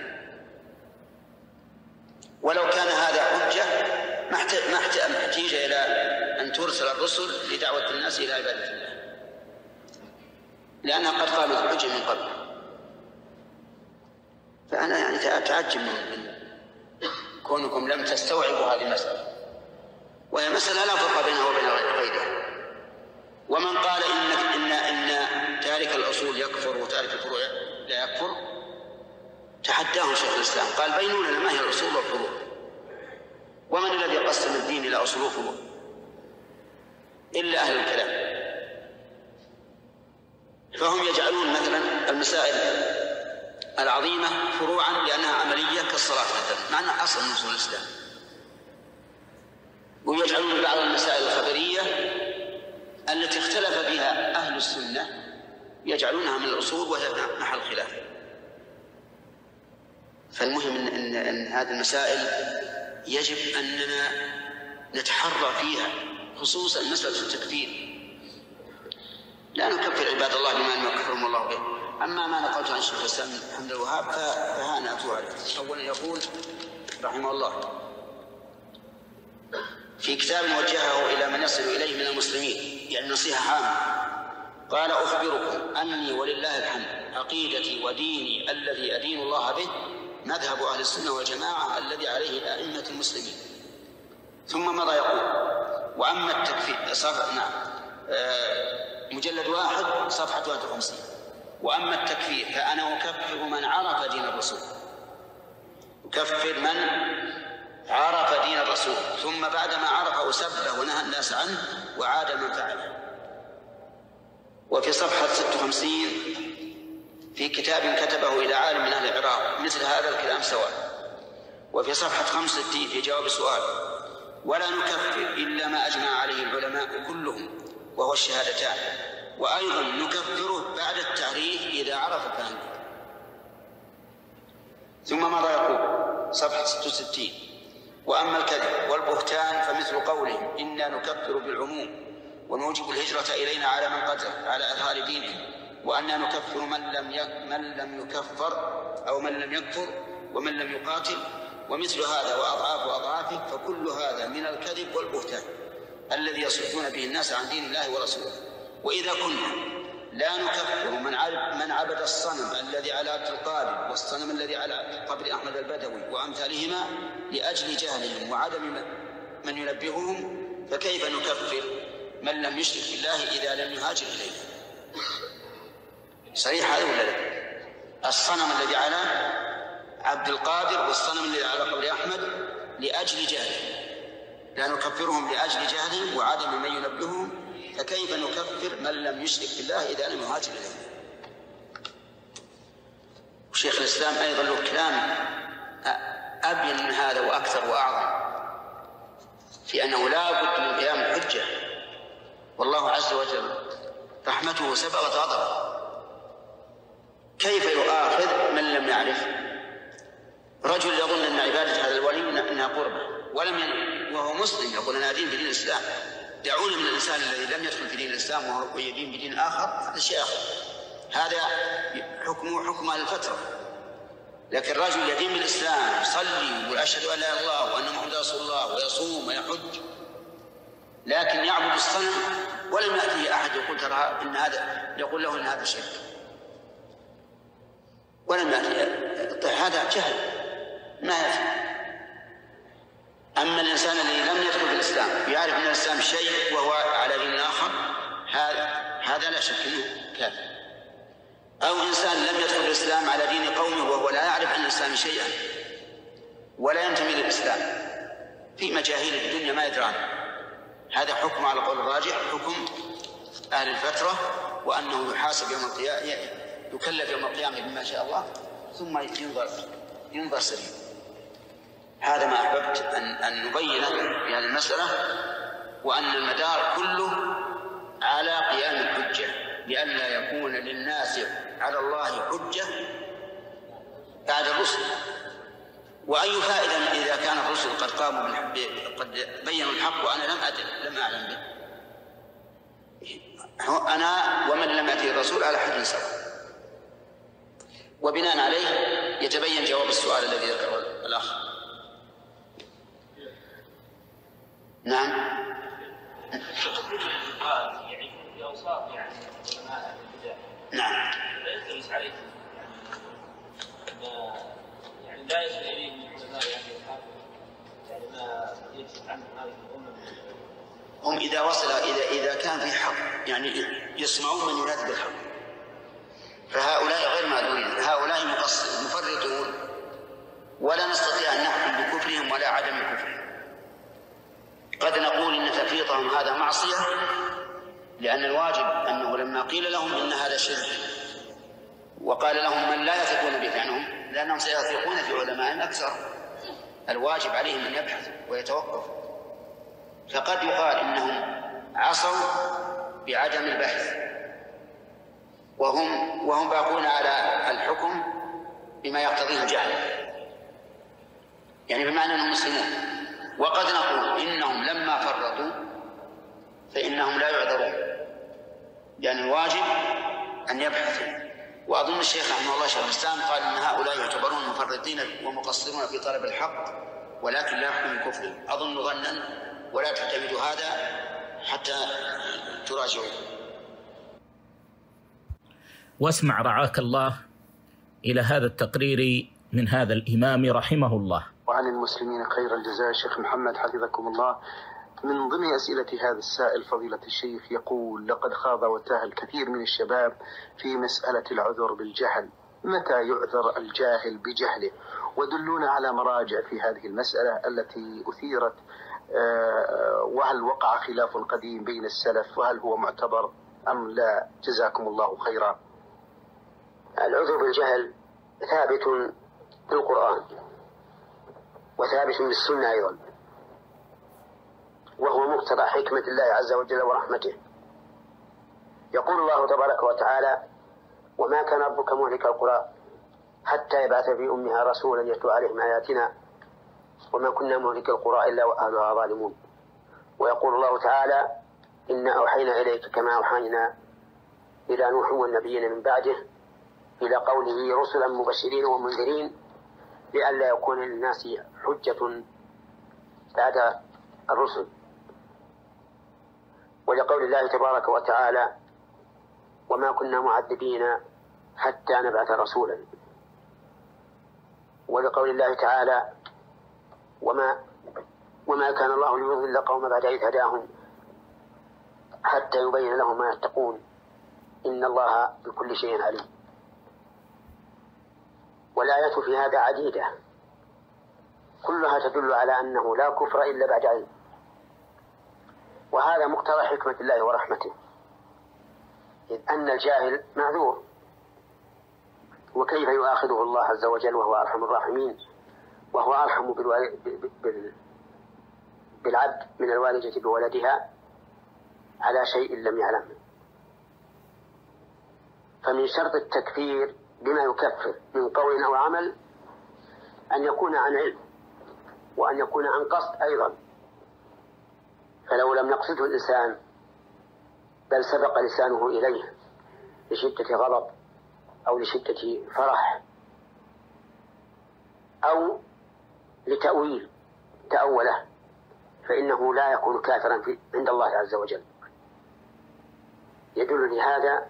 ولو كان هذا حجة ما احتاج إلى أن ترسل الرسل لدعوة الناس إلى عبادة الله، لأنها قد قامت الحجة من قبل. فأنا يعني أتعجب من كونكم لم تستوعبوا هذه المسألة، وهي مسألة لا فرق بينها وبين غيرها. ومن قال إن تارك الأصول يكفر وتارك الفروع لا يكفر تحداه شيخ الإسلام، قال بينوا لنا ما هي الأصول والفروع، ومن الذي قسم الدين إلى أصول وفروع إلا أهل الكلام. فهم يجعلون مثلا المسائل العظيمة فروعا لأنها عملية كالصلاة مثلا، مع أنها أصل من أصول الإسلام، ويجعلون بعض المسائل الخبرية التي اختلف فيها أهل السنة يجعلونها من الأصول وهي محل خلاف. فالمهم أن هذه المسائل يجب أننا نتحرى فيها، خصوصا مسألة التكفير. لا نكفر عباد الله بما لم يكفرهم الله به. أما ما نقلت عن شيخ الإسلام محمد الوهاب فهنا أتوا عليه. أولا يقول رحمه الله في كتاب وجهه إلى من يصل إليه من المسلمين، يعني نصيحة عامة، قال أخبركم أني ولله الحمد عقيدتي وديني الذي أدين الله به مذهب أهل السنة والجماعة الذي عليه أئمة المسلمين. ثم ماذا يقول؟ وأما التكفير مجلد 1 صفحة 51. وأما التكفير فأنا أكفر من عرف دين الرسول، أكفر من عرف دين الرسول ثم بعدما عرفه سبه ونهى الناس عنه وعاد من فعله. وفي صفحة 56 في كتاب كتبه إلى عالم من أهل العراق مثل هذا الكلام سواء. وفي صفحة 65 في جواب سؤال ولا نكفر إلا ما أجمع عليه العلماء كلهم وهو الشهادتان، وأيضا نكفره بعد التعريف إذا عرف فهم. ثم ماذا يقول؟ صفحة 66 وأما الكذب والبهتان فمثل قولهم إنا نكفر بالعموم ونوجب الهجرة إلينا على من قتل على أظهار دينه، وأننا نكفر من لم يكفر أو من لم يكفر ومن لم يقاتل، ومثل هذا وأضعافه فكل هذا من الكذب والبهتان الذي يصدون به الناس عن دين الله ورسوله. وإذا كنا لا نكفر من عبد الصنم الذي على عبد القادر والصنم الذي على قبر أحمد البدوي وأمثالهما لأجل جهلهم وعدم من ينبههم، فكيف نكفر من لم يشرك بالله إذا لم يهاجر إليه؟ صحيح هذا ولا لا؟ الصنم الذي على عبد القادر والصنم الذي على قبر أحمد لأجل جهلهم، لا نكفرهم لأجل جهلهم وعدم من ينبههم، فكيف نكفر من لم يشرك بالله إذا لم يهاجر إليه؟ وشيخ الإسلام أيضا له كلام أبين من هذا وأكثر وأعظم في أنه لا بد من قيام الحجة، والله عز وجل رحمته سبقت غضبه. كيف يؤاخذ من لم يعرف؟ رجل يظن أن عبادة هذا الولي أنها قربة وهو مسلم يقول أنا أدين بدين الإسلام. دعونا من الإنسان الذي لم يدخل في دين الإسلام وهو يدين بدين آخر، هذا شيء آخر، هذا حكمه حكم أهل الفترة. لكن رجل يدين بالإسلام يصلي ويقول أشهد أن لا إله إلا الله وأن محمدا رسول الله ويصوم ويحج، لكن يعبد الصنم ولم يأتيه أحد يقول ترى إن هذا يقول له إن هذا شرك، ولم يأتيه، هذا جهل ما يفهم. أما الإنسان الذي لم يدخل في الإسلام يعرف أن الإسلام شيء وهو على دين آخر، هذا لا شك أنه كافر. أو إنسان لم يدخل في الإسلام على دين قومه وهو لا يعرف عن الإسلام شيئا ولا ينتمي للإسلام، في مجاهيل الدنيا ما يدري عنه، هذا حكم على قول الراجح حكم أهل الفترة، وأنه يحاسب يوم القيامة، يكلف يوم القيامة بما شاء الله ثم ينظر سليم. هذا ما أحببت أن نبينه في هذه المسألة وأن المدار كله على قيام الحجة لئلا يكون للناس على الله حجة بعد الرسل. وأي فائدة إذا كان الرسل قد قاموا قد بينوا الحق وأنا لم أعلم به؟ أنا ومن لم يأتي الرسول على حد سواء. وبناء عليه يتبين جواب السؤال الذي ذكره الأخ. نعم. نعم. يعني لا يصل إليه من العلماء يعني ما يجب عنه هذه الأمة. هم إذا وصل إذا كان في حق يعني يسمعون من ينادي بالحق، فهؤلاء غير معذورين، هؤلاء مفرطون، ولا نستطيع أن نحكم بكفرهم ولا عدم كفرهم. قد نقول إن تفريطهم هذا معصية، لأن الواجب أنه لما قيل لهم إن هذا شرك وقال لهم من لا يثقون بفعلهم لأنهم سيثقون في علمائهم أكثر، الواجب عليهم أن يبحثوا ويتوقفوا. فقد يقال إنهم عصوا بعدم البحث وهم باقون على الحكم بما يقتضيه الجهل، يعني بمعنى أنهم مسلمون. وقد نقول إنهم لما فرطوا فإنهم لا يعذرون، لأن الواجب أن يبحثوا. وأظن الشيخ رحمه الله شيخ الإسلام قال إن هؤلاء يعتبرون مفرطين ومقصرون في طلب الحق ولكن لا يحكم بكفرهم. أظن ظنا ولا تعتمدوا هذا حتى تراجعوا. واسمع رعاك الله إلى هذا التقرير من هذا الإمام رحمه الله. وعن المسلمين خير الجزاء. شيخ محمد حفظكم الله، من ضمن أسئلة هذا السائل فضيلة الشيخ يقول: لقد خاض وتاه الكثير من الشباب في مسألة العذر بالجهل، متى يعذر الجاهل بجهله؟ ودلونا على مراجع في هذه المسألة التي أثيرت، وهل وقع خلاف قديم بين السلف وهل هو معتبر أم لا؟ جزاكم الله خيرا. العذر بالجهل ثابت بالقرآن وثابت بالسنة أيضا، وهو مقتضى حكمة الله عز وجل ورحمته. يقول الله تبارك وتعالى: وما كان ربك مهلك القرى حتى يبعث في أمها رسولا يتلو عليهم آياتنا وما كنا مهلك القرى إلا وأهلها ظالمون. ويقول الله تعالى: إنا أوحينا إليك كما أوحينا إلى نوح والنبيين من بعده إلى قوله: رسلا مبشرين ومنذرين لئلا يكون للناس حجة بعد الرسل. ولقول الله تبارك وتعالى: وما كنا معذبين حتى نبعث رسولا. ولقول الله تعالى: وما كان الله ليضل قوم بعد إذ هداهم حتى يبين لهم ما يتقون إن الله بكل شيء عليم. والآيات في هذا عديدة كلها تدل على أنه لا كفر إلا بعد علم، وهذا مقتضى حكمة الله ورحمته، إذ أن الجاهل معذور، وكيف يؤاخذه الله عز وجل وهو أرحم الراحمين، وهو أرحم بالعبد من الوالدة بولدها على شيء لم يعلم. فمن شرط التكفير بما يكفر من قول أو عمل أن يكون عن علم وأن يكون عن قصد أيضا. فلو لم يقصده الإنسان بل سبق لسانه إليه لشدة غضب أو لشدة فرح أو لتأويل تأوله فإنه لا يكون كافرا عند الله عز وجل. يدل لهذا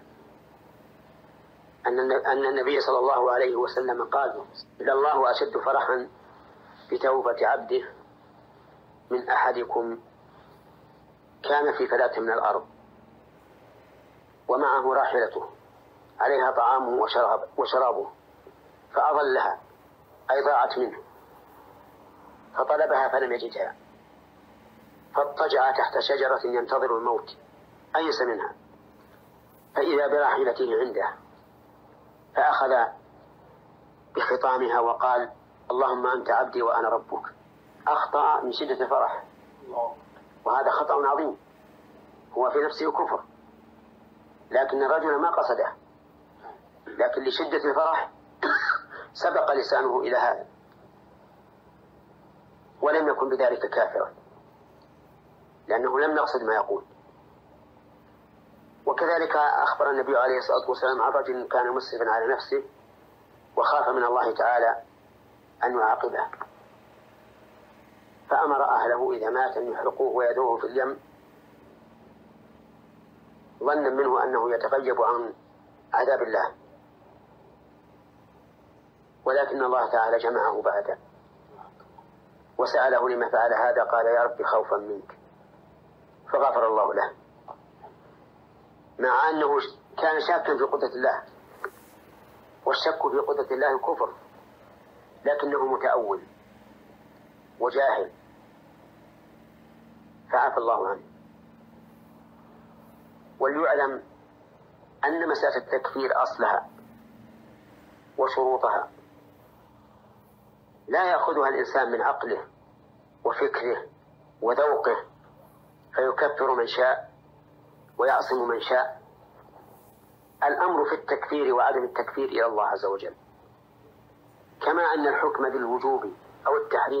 أن النبي صلى الله عليه وسلم قال: إذا الله أشد فرحا بتوبة عبده من أحدكم كان في فلاة من الأرض ومعه راحلته عليها طعامه وشرابه فأضلها أي ضاعت منه فطلبها فلم يجدها فاضطجع تحت شجرة ينتظر الموت أيس منها فإذا براحلته عنده فأخذ بخطامها وقال: اللهم أنت عبدي وأنا ربك. أخطأ من شدة فرح وهذا خطأ عظيم، هو في نفسه كفر، لكن الرجل ما قصده، لكن لشدة الفرح سبق لسانه إلى هذا ولم يكن بذلك كافرا، لأنه لم يقصد ما يقول. وكذلك أخبر النبي عليه الصلاة والسلام عن رجل كان مسرفا على نفسه وخاف من الله تعالى أن يعاقبه، فأمر أهله إذا مات أن يحرقوه ويدوه في اليم، ظنا منه أنه يتغيب عن عذاب الله، ولكن الله تعالى جمعه بعد وسأله لما فعل هذا، قال يا رب خوفا منك، فغفر الله له، مع أنه كان شاكا في قدرة الله، والشك في قدرة الله كفر، لكنه متأول وجاهل فعفى الله عنه. وليعلم أن مسألة التكفير أصلها وشروطها لا يأخذها الإنسان من عقله وفكره وذوقه فيكفر من شاء ويعصم من شاء. الأمر في التكفير وعدم التكفير إلى الله عز وجل، كما أن الحكم بالوجوب أو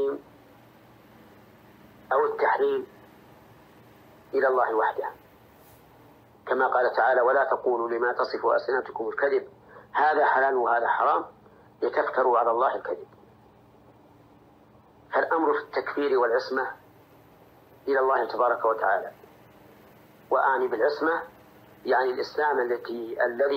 التحريم إلى الله وحده، كما قال تعالى ولا تقولوا لما تصف ألسنتكم الكذب هذا حلال وهذا حرام لتفتروا على الله الكذب. فالأمر في التكفير والعصمة إلى الله تبارك وتعالى، وأعني بالعصمة يعني الإسلام الذي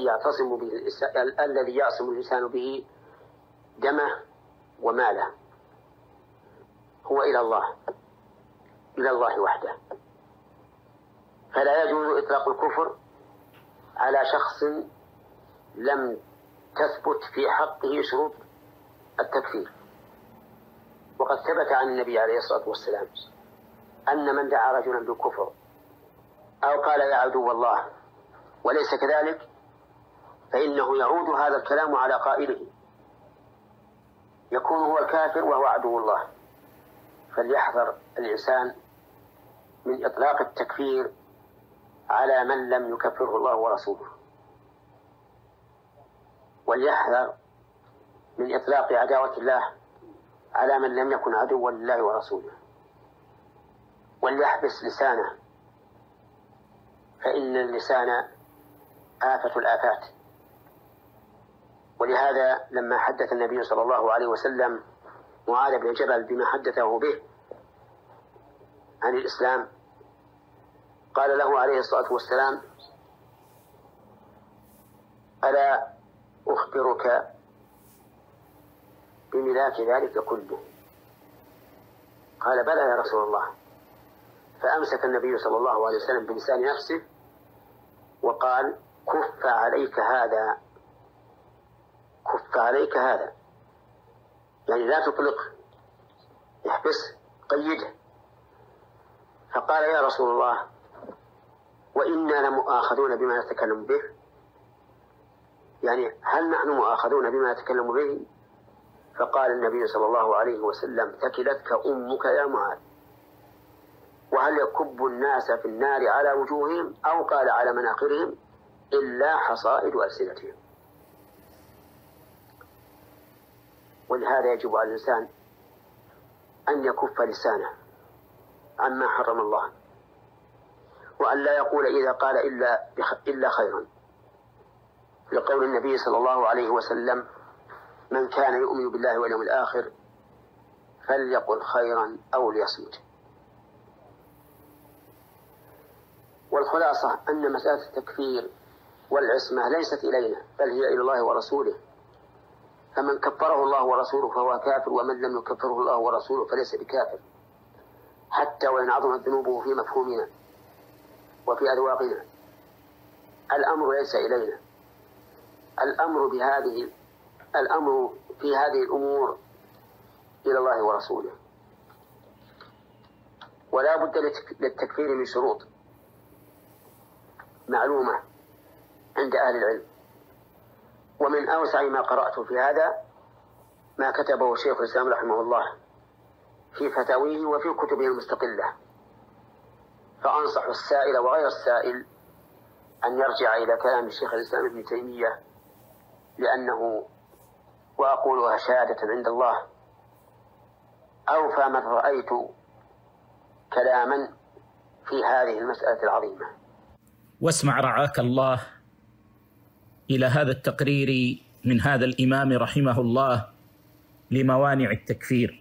يعصم الإنسان به دمه وماله، هو إلى الله وحده. فلا يجوز إطلاق الكفر على شخص لم تثبت في حقه شروط التكفير. وقد ثبت عن النبي عليه الصلاة والسلام أن من دعا رجلا بالكفر أو قال يا عدو الله وليس كذلك فإنه يعود هذا الكلام على قائله، يكون هو الكافر وهو عدو الله. فليحذر الإنسان من إطلاق التكفير على من لم يكفره الله ورسوله، وليحذر من إطلاق عداوة الله على من لم يكن عدوا لله ورسوله، وليحبس لسانه، فإن اللسان آفة الآفات. ولهذا لما حدث النبي صلى الله عليه وسلم معاذ بن جبل بما حدثه به عن الإسلام قال له عليه الصلاة والسلام ألا أخبرك بملاك ذلك كله؟ قال بلى يا رسول الله. فأمسك النبي صلى الله عليه وسلم بلسان نفسه وقال كف عليك هذا، كف عليك هذا، يعني لا تطلق، احبس، قيده. فقال يا رسول الله وإنا لمؤاخذون بما نتكلم به، يعني هل نحن مؤاخذون بما نتكلم به؟ فقال النبي صلى الله عليه وسلم ثكلتك أمك يا معاذ، وهل يكب الناس في النار على وجوههم أو قال على مناخرهم إلا حصائد ألسنتهم. ولهذا يجب على الإنسان أن يكف لسانه عما حرم الله، وأن لا يقول إذا قال إلا خيرا، لقول النبي صلى الله عليه وسلم من كان يؤمن بالله واليوم الآخر فليقل خيرا أو ليصمت. والخلاصة أن مسألة التكفير والعصمة ليست إلينا بل هي إلى الله ورسوله، فمن كفره الله ورسوله فهو كافر، ومن لم يكفره الله ورسوله فليس بكافر، حتى وإن عظمت ذنوبه في مفهومنا وفي أذواقنا. الأمر ليس إلينا، الأمر في هذه الأمور إلى الله ورسوله. ولا بد للتكفير من شروط معلومة عند أهل العلم، ومن أوسع ما قرأت في هذا ما كتبه شيخ الإسلام رحمه الله في فتاويه وفي كتبه المستقلة، فأنصح السائل وغير السائل أن يرجع إلى كلام الشيخ الإسلام ابن تيمية، لأنه، وأقولها شهادة عند الله، أوفى من رأيت كلاما في هذه المسألة العظيمة. واسمع رعاك الله إلى هذا التقرير من هذا الإمام رحمه الله لموانع التكفير.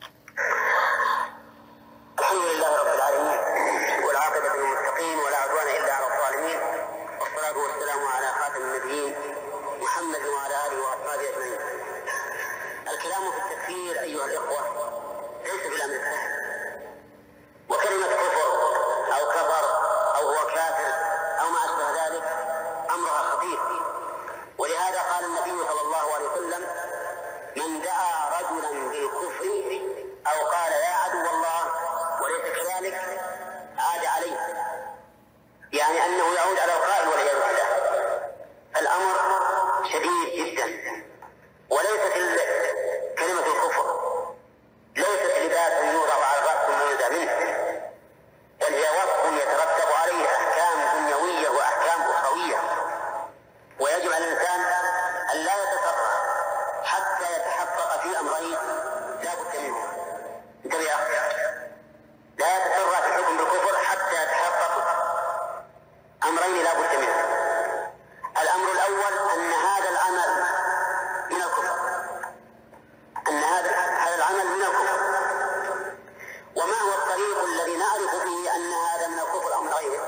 الحمد لله رب العالمين، والعاقبة للمتقين، ولا عدوان إلا على الظالمين، والصلاة والسلام على خاتم النبيين محمد وعلى آله وأصحابه أجمعين. الكلام في التكفير أيها الإخوة ليس بالأمر السهل، وكلمة كفر أو كفر أو هو كافر أو ما أشبه ذلك أمرها خطير. ولهذا قال النبي صلى الله عليه وسلم: من دعا رجلا بالكفر أو قال يا عدو الله وليس كذلك عاد عليه، يعني أنه يعود على القائل والعياذ بالله. الأمر شديد جدا، وليست كلمة الكفر ليست لباسا يوضع على الرأس ثم ينزع منه، بل هي وصف يترتب عليه أحكام دنيوية وأحكام أخروية، ويجب على الإنسان أن لا يتسرع حتى يتحقق في أمرين لا بد منهم. انتبه يا أخي، لا يتسرع في الحكم بالكفر حتى يتحقق أمرين لا بد منهم. الأمر الأول أن هذا العمل من الكفر، أن هذا العمل من الكفر. وما هو الطريق الذي نعرف به أن هذا من الكفر أو من غيره؟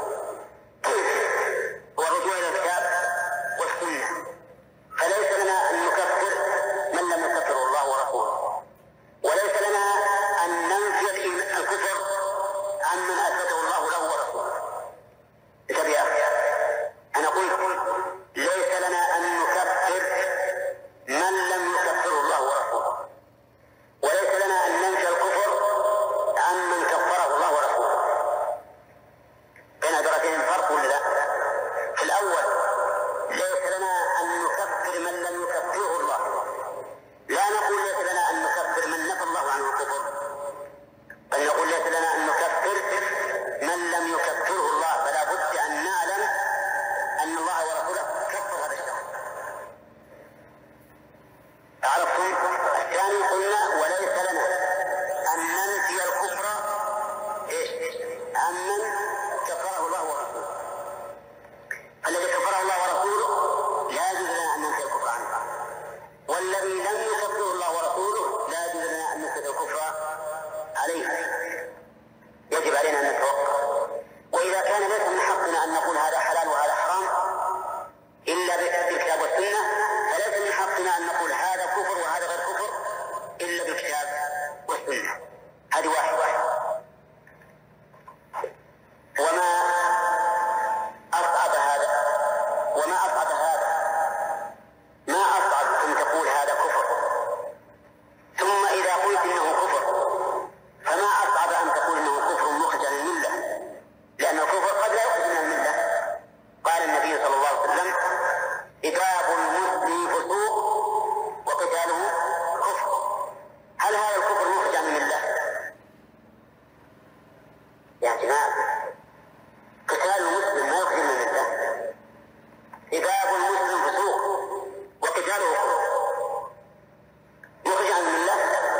هو الرجوع إلى الكتاب والسنة. فليس لنا أن نكفر من لم يكفره الله ورسوله، وليس لنا أن ننفي الكفر عمن أثبته الله له ورسوله. انتبه يا أخي، أنا قلت ليس لنا أن نكفر من لم يكفره الله ورسوله، وليس لنا أن ننفي الكفر عمن كفره الله ورسوله. بين درجتين فرق ولا لا؟ في الأول ليس لنا أن نكفر من لم يكفره الله، لا نقول ليس لنا أن نكفر من نفى الله عنه الكفر، بل نقول ليس لنا أن نكفر من لم يكفره الله. فلا بد أن نعلم أن الله ورسوله كفر هذا الشخص. عرفتم؟ الثاني قلنا وليس لنا أن ننفي الكفر عمن كفره الله ورسوله. الذي كفره الله ورسوله لا يجوز لنا أن ننفي الكفر عنه، والذي لم يكفره الله ورسوله لا يجوز لنا أن ننفي الكفر عليه. يجب علينا أن نتوقف. وإذا كان ليس من حقنا أن نقول هذا حلال وهذا حرام إلا بالكتاب والسنة، فليس من حقنا أن نقول هذا كفر وهذا غير كفر إلا بالكتاب والسنة. هذه واحد. وما أصعب هذا ما أصعب أن تقول هذا كفر، ثم إذا قلت إنه كفر فما أصعب أن تقول إنه كفر مخرج عن الملة، لأن الكفر قد لا يخرج من الملة. قال النبي صلى الله عليه وسلم: إباب المسلم فسوق وقتاله كفر. هل هذا الكفر مخرج عن الملة؟ يا جماعة، قتال المسلم ما يخرج من الملة. إباب المسلم فسوق وقتاله كفر. مخرج عن الملة؟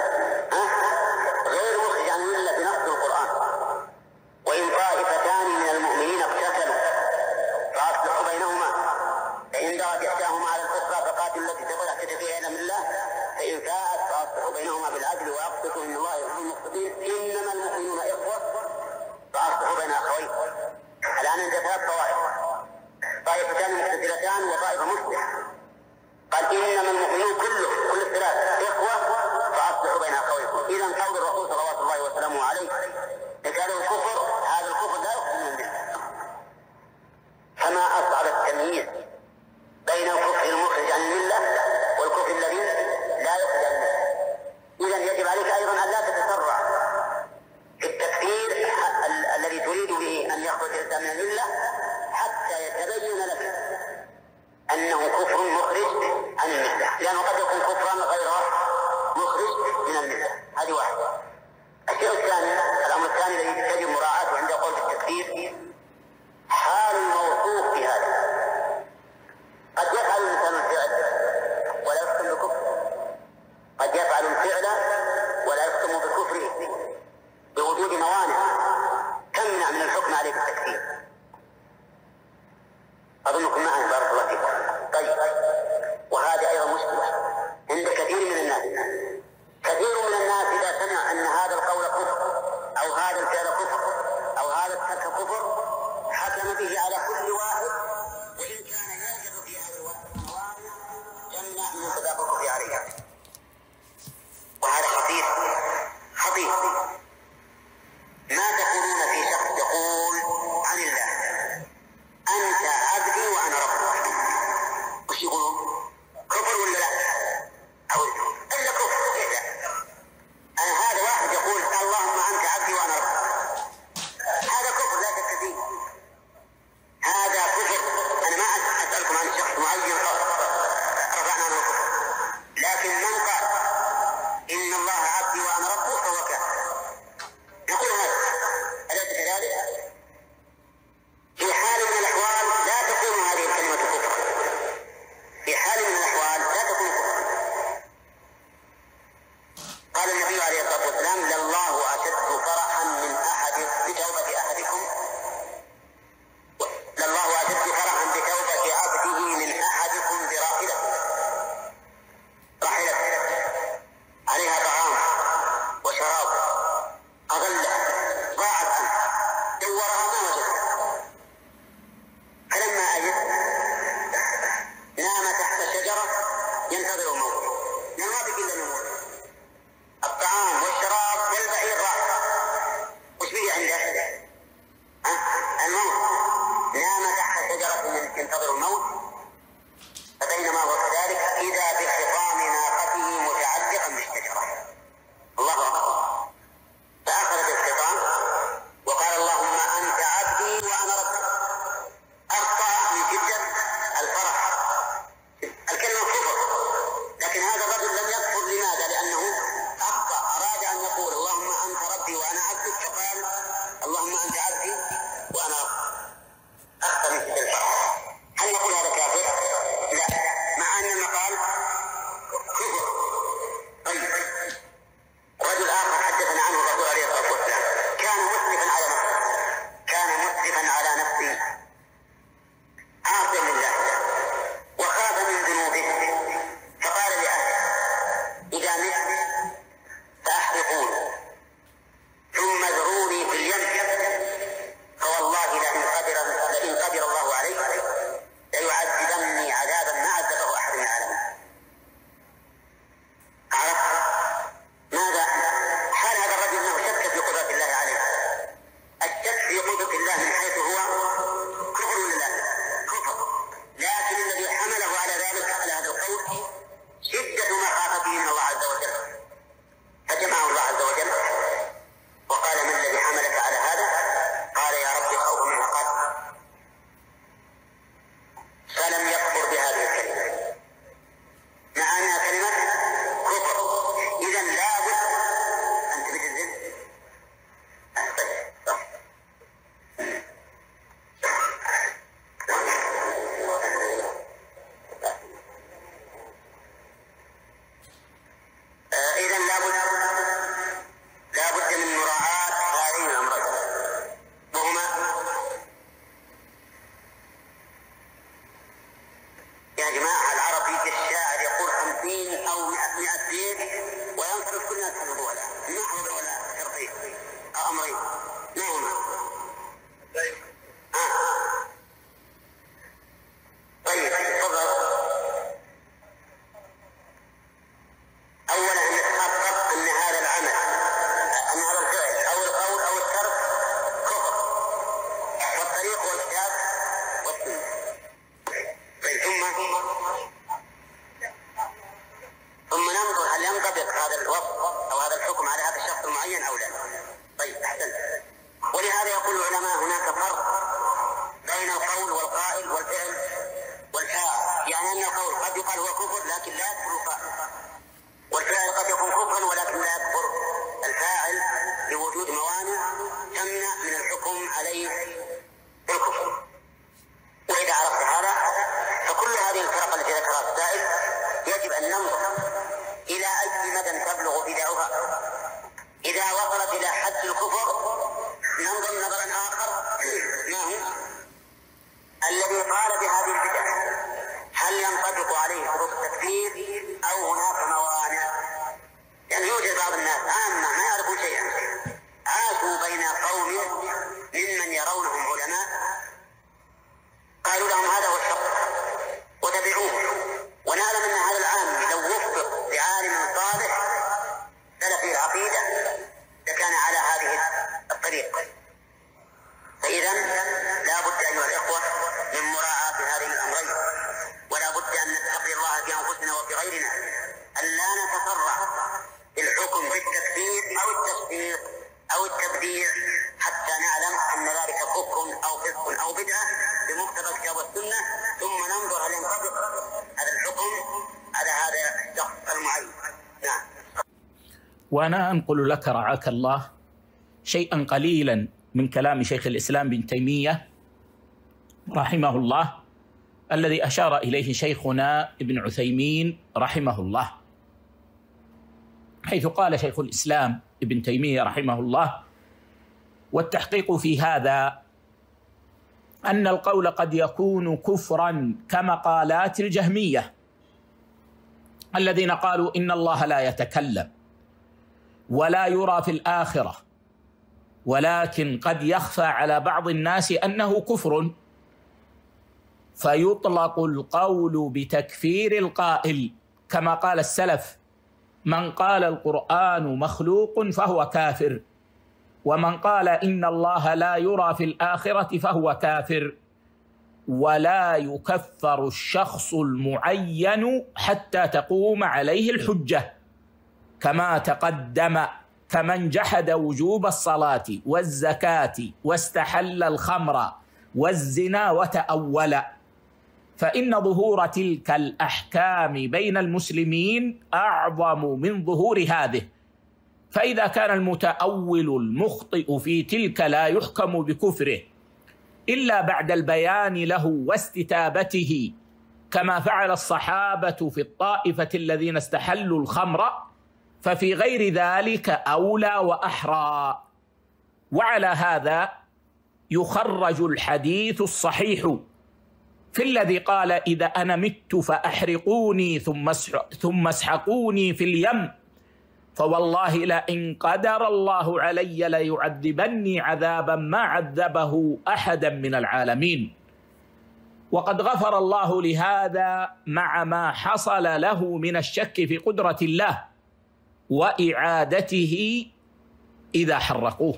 غير مخرج عن الملة بنص القرآن: وإن طائفتان من المؤمنين اقتتلوا فأصلحوا بينهما، فإن بغت إحداهما على الأخرى فقاتلوا التي تبغي تهتدي فيها إلى الله، فإن فاءت فأصلحوا بينهما بالعدل وأقسطوا إن الله يحب المقسطين، إنما المؤمنون إخوة فأصلحوا بين أخوين. الآن عند ثلاث طوائف: طائفتان مقتتلتان وطائفة مصلحة. قال إنما المؤمنون كل الثلاث إخوة فأصلحوا بين أخويكم. إذا قول الرسول صلى الله وسلم عليه قتال الكفر، هذا الكفر لا يخرج من الملة. فما أصعب التمييز بين الكفر المخرج عن الملة والكفر الذي لا يخرج عن الملة. إذا يجب عليك أيضا أن لا تتسرع في التكفير الذي تريد به أن يخرج الإنسان من الملة حتى يتبين لك أنه كفر مخرج عن الملة، لأنه قد يكون كفرا غير مخرج من الملة. هذه واحدة. الشيء الثاني، الأمر الثاني الذي يجب مراعاته عند قول التكفير ينتظر الموت، فبينما هو كذلك إذا بخطام ناقته متعلقا بالشجرة. الله أكبر. فأخذ بالخطام وقال اللهم أنت عبدي وأنا ربك. أخطأ من شدة الفرح، الكلمة كفر، لكن هذا الرجل لم يكفر. لماذا؟ لأنه أخطأ، أراد أن يقول اللهم أنت ربي وأنا عبدك، فقال اللهم أنت عبدي وأنا ربك. أخطأ من شدة الفرح. هل نقول هذا كافر؟ لا، مع أن المقال كفر. طيب، رجل آخر حدثنا عنه الرسول عليه الصلاة والسلام، كان مسرفا على نفسه عاصيا لله وخاف من ذنوبه، فقال لأهله إذا مت فأحرقون ثم ذروني في اليم، فوالله لئن قدر الله علي ليعذبني عذابا ما عذبه أحد من العالمين. عرفت ماذا حال هذا الرجل؟ انه شك في قدرة الله عليه. الشك في قدرة الله من حيث هو كفر لله، كفر، لكن الذي حمله على ذلك، على هذا القول، شدة مخافته من الله عز وجل، فجمعه الله عز وجل وقال ما الذي حملك على هذا؟ قال يا ربي خوف من عقاب، فلم يكفر بهذه الكلمة مع أنها كلمة كفر. إذا لابد أن تبتزل. إذا لابد من مراعاة هذين الأمرين، وهما يا جماعة العرب يجي الشاعر يقول 50 أو 100 بيت وينصرف كل الناس يحفظوا ولا نحو ولا شرطين أمرين، ما هما؟ طيب تفضل. أولا أن نتحقق أن هذا العمل، أن هذا الفعل أو القول أو الترك كفر، والطريق والكتاب والسنة. طيب ثم ننظر هل ينطبق هذا الوصف أو هذا الحكم على هذا الشخص المعين أو لا. طيب أحسن. ولهذا يقول العلماء هناك فرق بين القول والقائل والفعل والفاعل، يعني أن القول قد يقال هو كفر لكن لا يكفر القائل، والفعل قد يكون كفرا ولكن لا يكفر الفاعل لوجود موانع تمنع من الحكم عليه بالكفر. وإذا عرفت هذا فكل هذه الفرق التي ذكرها السائل يجب أن ننظر إلى أي مدى تبلغ بدعها. إذا وصلت إلى حد الكفر ننظر نظرا آخر، ما هو الذي قال بهذه البدع، هل ينطبق عليه شروط التكفير أو هناك موانع؟ يعني يوجد بعض الناس عامة ما يعرفون شيئا، عاشوا بين قوم ممن يرونهم علماء، قالوا لهم هذا هو الشرط وتبعوه، ونعلم أن هذا العام لو وفق بعالم صالح سلفي العقيدة لكان على هذه الطريق. فإذا لا بد أيها الإخوة من مراعاة هذين الأمرين، ولا بد أن نتقي الله في أنفسنا وفي غيرنا، أن لا نتسرع في الحكم بالتكفير أو التصديق أو التبديع حتى نعلم أن ذلك كفر أو فسق أو بدعة بمقتضى الكتاب والسنة، ثم ننظر هل ينطبق هذا الحكم على هذا الشخص المعين. نعم. وأنا أنقل لك رعاك الله شيئا قليلا من كلام شيخ الإسلام ابن تيمية رحمه الله الذي أشار إليه شيخنا ابن عثيمين رحمه الله، حيث قال شيخ الإسلام ابن تيمية رحمه الله: والتحقيق في هذا أن القول قد يكون كفرا كمقالات الجهمية الذين قالوا إن الله لا يتكلم ولا يرى في الآخرة، ولكن قد يخفى على بعض الناس أنه كفر، فيطلق القول بتكفير القائل، كما قال السلف: من قال القرآن مخلوق فهو كافر، ومن قال إن الله لا يرى في الآخرة فهو كافر. ولا يكفر الشخص المعين حتى تقوم عليه الحجة، كما تقدم. فمن جحد وجوب الصلاة والزكاة واستحل الخمر والزنا وتأول، فإن ظهور تلك الأحكام بين المسلمين أعظم من ظهور هذه. فإذا كان المتأول المخطئ في تلك لا يحكم بكفره إلا بعد البيان له واستتابته، كما فعل الصحابة في الطائفة الذين استحلوا الخمر، ففي غير ذلك أولى وأحرى. وعلى هذا يخرج الحديث الصحيح في الذي قال: إذا أنا مت فأحرقوني ثم اسحقوني في اليم، فوالله لئن قدر الله علي ليعذبني عذابا ما عذبه أحدا من العالمين. وقد غفر الله لهذا مع ما حصل له من الشك في قدرة الله وإعادته إذا حرقوه.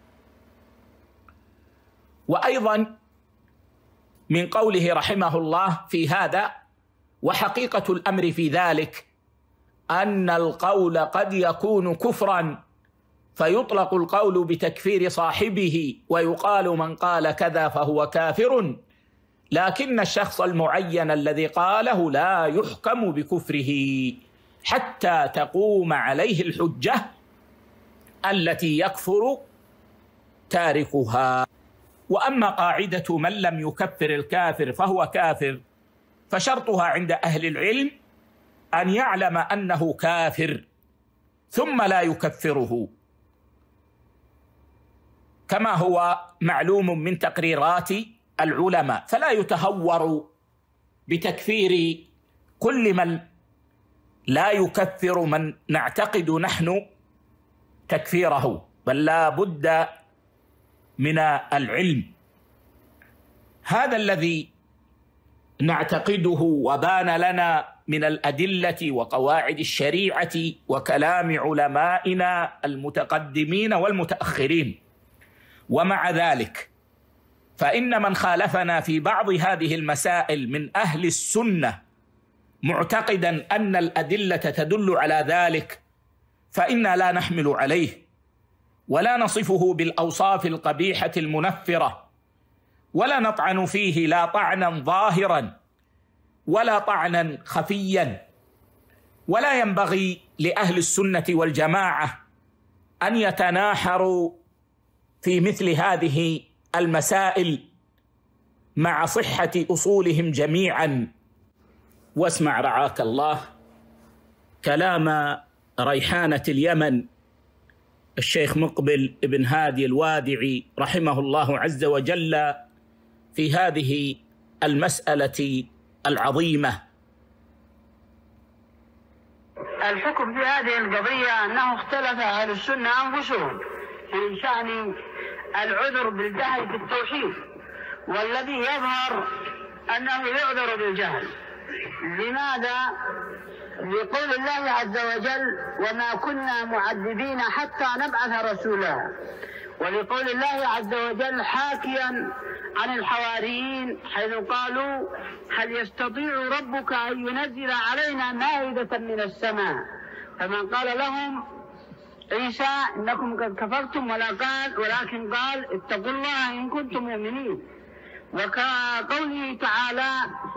وأيضا من قوله رحمه الله في هذا: وحقيقة الأمر في ذلك أن القول قد يكون كفرا، فيطلق القول بتكفير صاحبه ويقال من قال كذا فهو كافر، لكن الشخص المعين الذي قاله لا يحكم بكفره حتى تقوم عليه الحجة التي يكفر تاركها. وأما قاعدة من لم يكفر الكافر فهو كافر، فشرطها عند أهل العلم أن يعلم أنه كافر ثم لا يكفره، كما هو معلوم من تقريرات العلماء، فلا يتهور بتكفير كل من لا يكفر من نعتقد نحن تكفيره، بل لا بد من العلم. هذا الذي نعتقده وبان لنا من الأدلة وقواعد الشريعة وكلام علمائنا المتقدمين والمتأخرين. ومع ذلك فإن من خالفنا في بعض هذه المسائل من أهل السنة معتقدا أن الأدلة تدل على ذلك، فإنا لا نحمل عليه ولا نصفه بالأوصاف القبيحة المنفرة، ولا نطعن فيه لا طعنا ظاهرا ولا طعنا خفيا. ولا ينبغي لأهل السنة والجماعة أن يتناحروا في مثل هذه المسائل مع صحة أصولهم جميعا. واسمع رعاك الله كلام ريحانة اليمن الشيخ مقبل بن هادي الوادعي رحمه الله عز وجل في هذه المسألة العظيمة. الحكم في هذه القضية أنه اختلف أهل السنة أنفسهم في شأن العذر بالجهل في التوحيد، والذي يظهر أنه يعذر بالجهل. لماذا؟ لقول الله عز وجل: وما كنا معذبين حتى نبعث رسولا، ولقول الله عز وجل حاكيا عن الحواريين حيث قالوا: هل يستطيع ربك أن ينزل علينا مائدة من السماء؟ فمن قال لهم عيسى: إنكم قد كفرتم، ولكن قال: اتقوا الله إن كنتم مؤمنين. وكقوله تعالى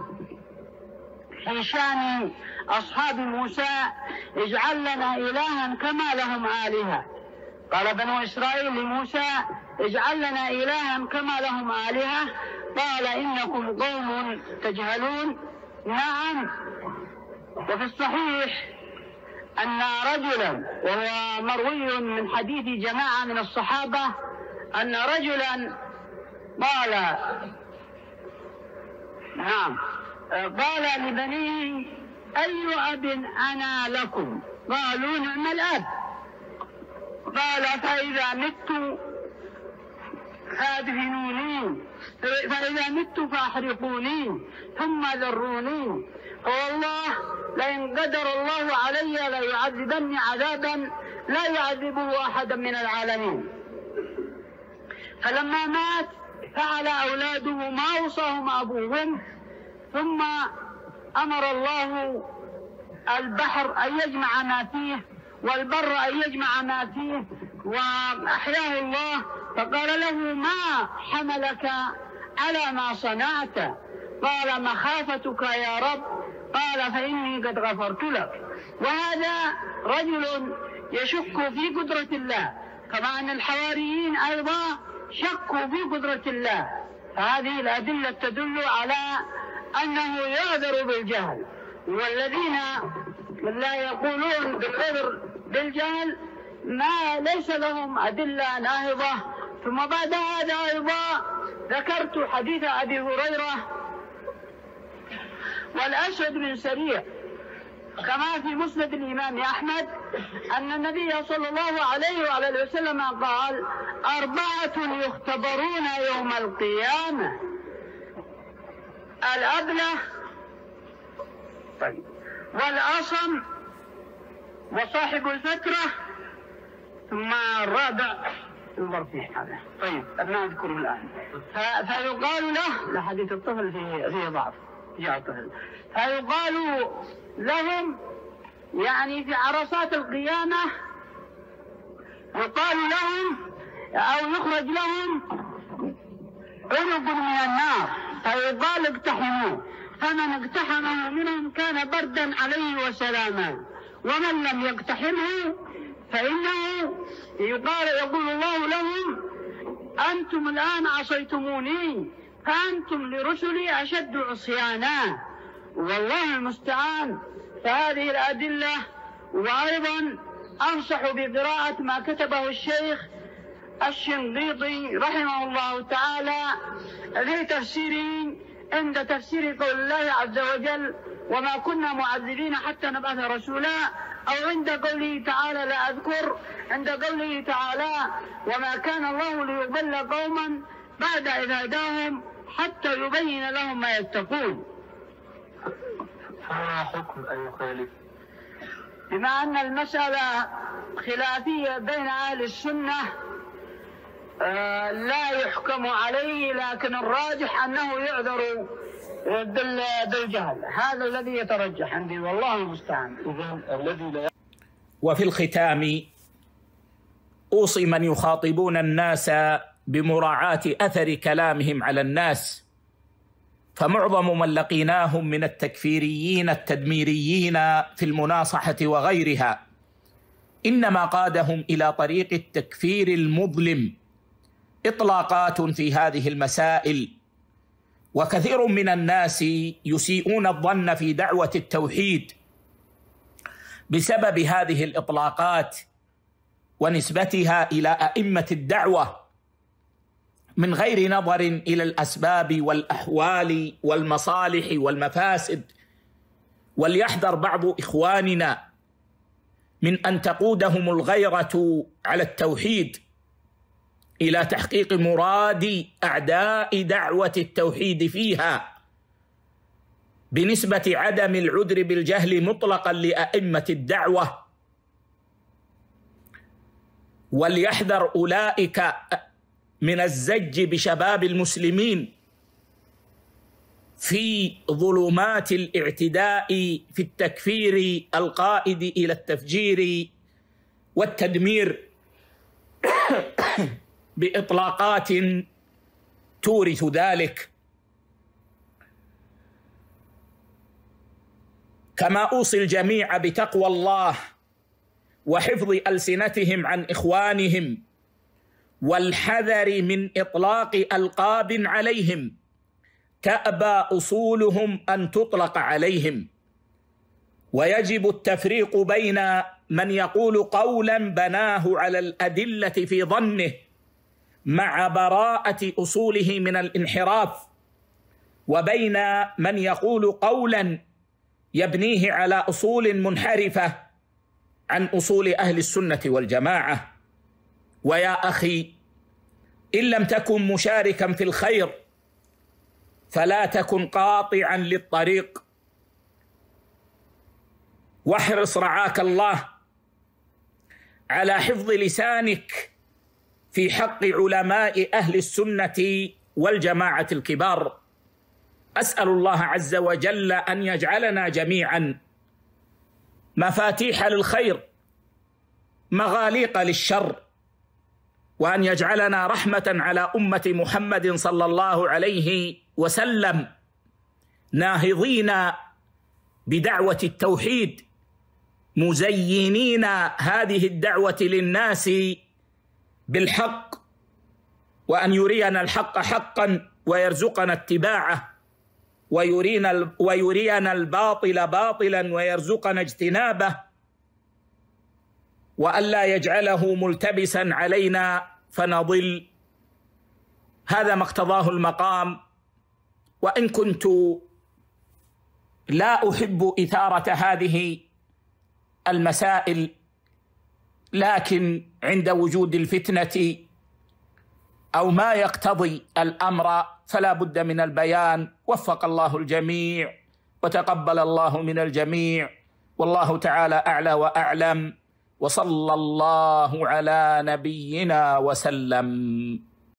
في شأن أصحاب موسى: اجعل لنا إلها كما لهم آلهة. قال بنو إسرائيل لموسى: اجعل لنا إلها كما لهم آلهة، قال: إنكم قوم تجهلون. نعم. وفي الصحيح أن رجلا، وهو مروي من حديث جماعة من الصحابة، أن رجلا قال قال لبنيه: أي أب أنا لكم؟ قالوا: نعم الأب. قال: فإذا مت فادفنوني، فإذا مت فأحرقوني ثم ذروني، فوالله لئن قدر الله علي ليعذبني عذابا لا يعذبه أحدا من العالمين. فلما مات فعل أولاده ما أوصاهم أبوهم، ثم أمر الله البحر أن يجمع ما فيه والبر أن يجمع ما فيه، وأحياه الله فقال له: ما حملك على ما صنعت؟ قال: مخافتك يا رب. قال: فإني قد غفرت لك. وهذا رجل يشك في قدرة الله، كما أن الحواريين أيضا شكوا في قدرة الله. فهذه الأدلة تدل على أنه يعذر بالجهل، والذين لا يقولون بالعذر بالجهل ما ليس لهم أدلة ناهضة. ثم بعد هذا أيضا ذكرت حديث أبي هريرة والأسود بن سريع كما في مسند الإمام أحمد أن النبي صلى الله عليه وعلى وسلم قال: 4 يختبرون يوم القيامة: الأبله والأصم وصاحب الفترة، ثم الرابع المرفيح. هذا طيب أنا أذكره الآن. فيقال له، لحديث الطفل فيه ضعف، جاء الطفل، فيقال لهم يعني في عرصات القيامة يقال لهم أو يخرج لهم عنق من النار فيقال: اقتحموه. فمن اقتحمه منهم كان بردا عليه وسلاما، ومن لم يقتحمه فإنه يقول الله لهم: أنتم الآن عصيتموني فأنتم لرسلي أشد عصيانا. والله المستعان. فهذه الأدلة. وأيضا أنصح بقراءة ما كتبه الشيخ الشنقيطي رحمه الله تعالى في تفسيره عند تفسير قول الله عز وجل: وما كنا معذبين حتى نبعث رسولا، أو عند قوله تعالى، لا أذكر، عند قوله تعالى: وما كان الله ليضل قوما بعد إذ هداهم حتى يبين لهم ما يتقون. فما حكم أن يخالف؟ بما أن المسألة خلافية بين أهل السنة لا يحكم عليه، لكن الراجح أنه يعذر بالجهل. هذا الذي يترجح عندي والله المستعان. وفي الختام أوصي من يخاطبون الناس بمراعاة أثر كلامهم على الناس، فمعظم من لقيناهم من التكفيريين التدميريين في المناصحة وغيرها إنما قادهم إلى طريق التكفير المظلم إطلاقات في هذه المسائل. وكثير من الناس يسيئون الظن في دعوة التوحيد بسبب هذه الإطلاقات ونسبتها إلى أئمة الدعوة من غير نظر إلى الأسباب والأحوال والمصالح والمفاسد. وليحذر بعض إخواننا من أن تقودهم الغيرة على التوحيد إلى تحقيق مراد أعداء دعوة التوحيد فيها بنسبة عدم العذر بالجهل مطلقا لأئمة الدعوة. وليحذر أولئك من الزج بشباب المسلمين في ظلمات الاعتداء في التكفير القائد إلى التفجير والتدمير بإطلاقات تورث ذلك. كما أوصي الجميع بتقوى الله وحفظ ألسنتهم عن إخوانهم والحذر من إطلاق ألقاب عليهم تأبى أصولهم أن تطلق عليهم. ويجب التفريق بين من يقول قولا بناه على الأدلة في ظنه مع براءة أصوله من الانحراف، وبين من يقول قولا يبنيه على أصول منحرفة عن أصول أهل السنة والجماعة. ويا أخي، إن لم تكن مشاركا في الخير فلا تكن قاطعا للطريق، واحرص رعاك الله على حفظ لسانك في حق علماء أهل السنة والجماعة الكبار. أسأل الله عز وجل أن يجعلنا جميعا مفاتيح للخير مغاليق للشر، وأن يجعلنا رحمة على أمة محمد صلى الله عليه وسلم، ناهضين بدعوة التوحيد، مزينين هذه الدعوة للناس بالحق، وأن يرينا الحق حقا ويرزقنا اتباعه، ويرينا الباطل باطلا ويرزقنا اجتنابه، وأن لا يجعله ملتبسا علينا فنضل. هذا ما اقتضاه المقام. وإن كنت لا أحب إثارة هذه المسائل، لكن عند وجود الفتنة أو ما يقتضي الأمر فلا بد من البيان. وفق الله الجميع وتقبل الله من الجميع، والله تعالى أعلى وأعلم، وصلى الله على نبينا وسلم.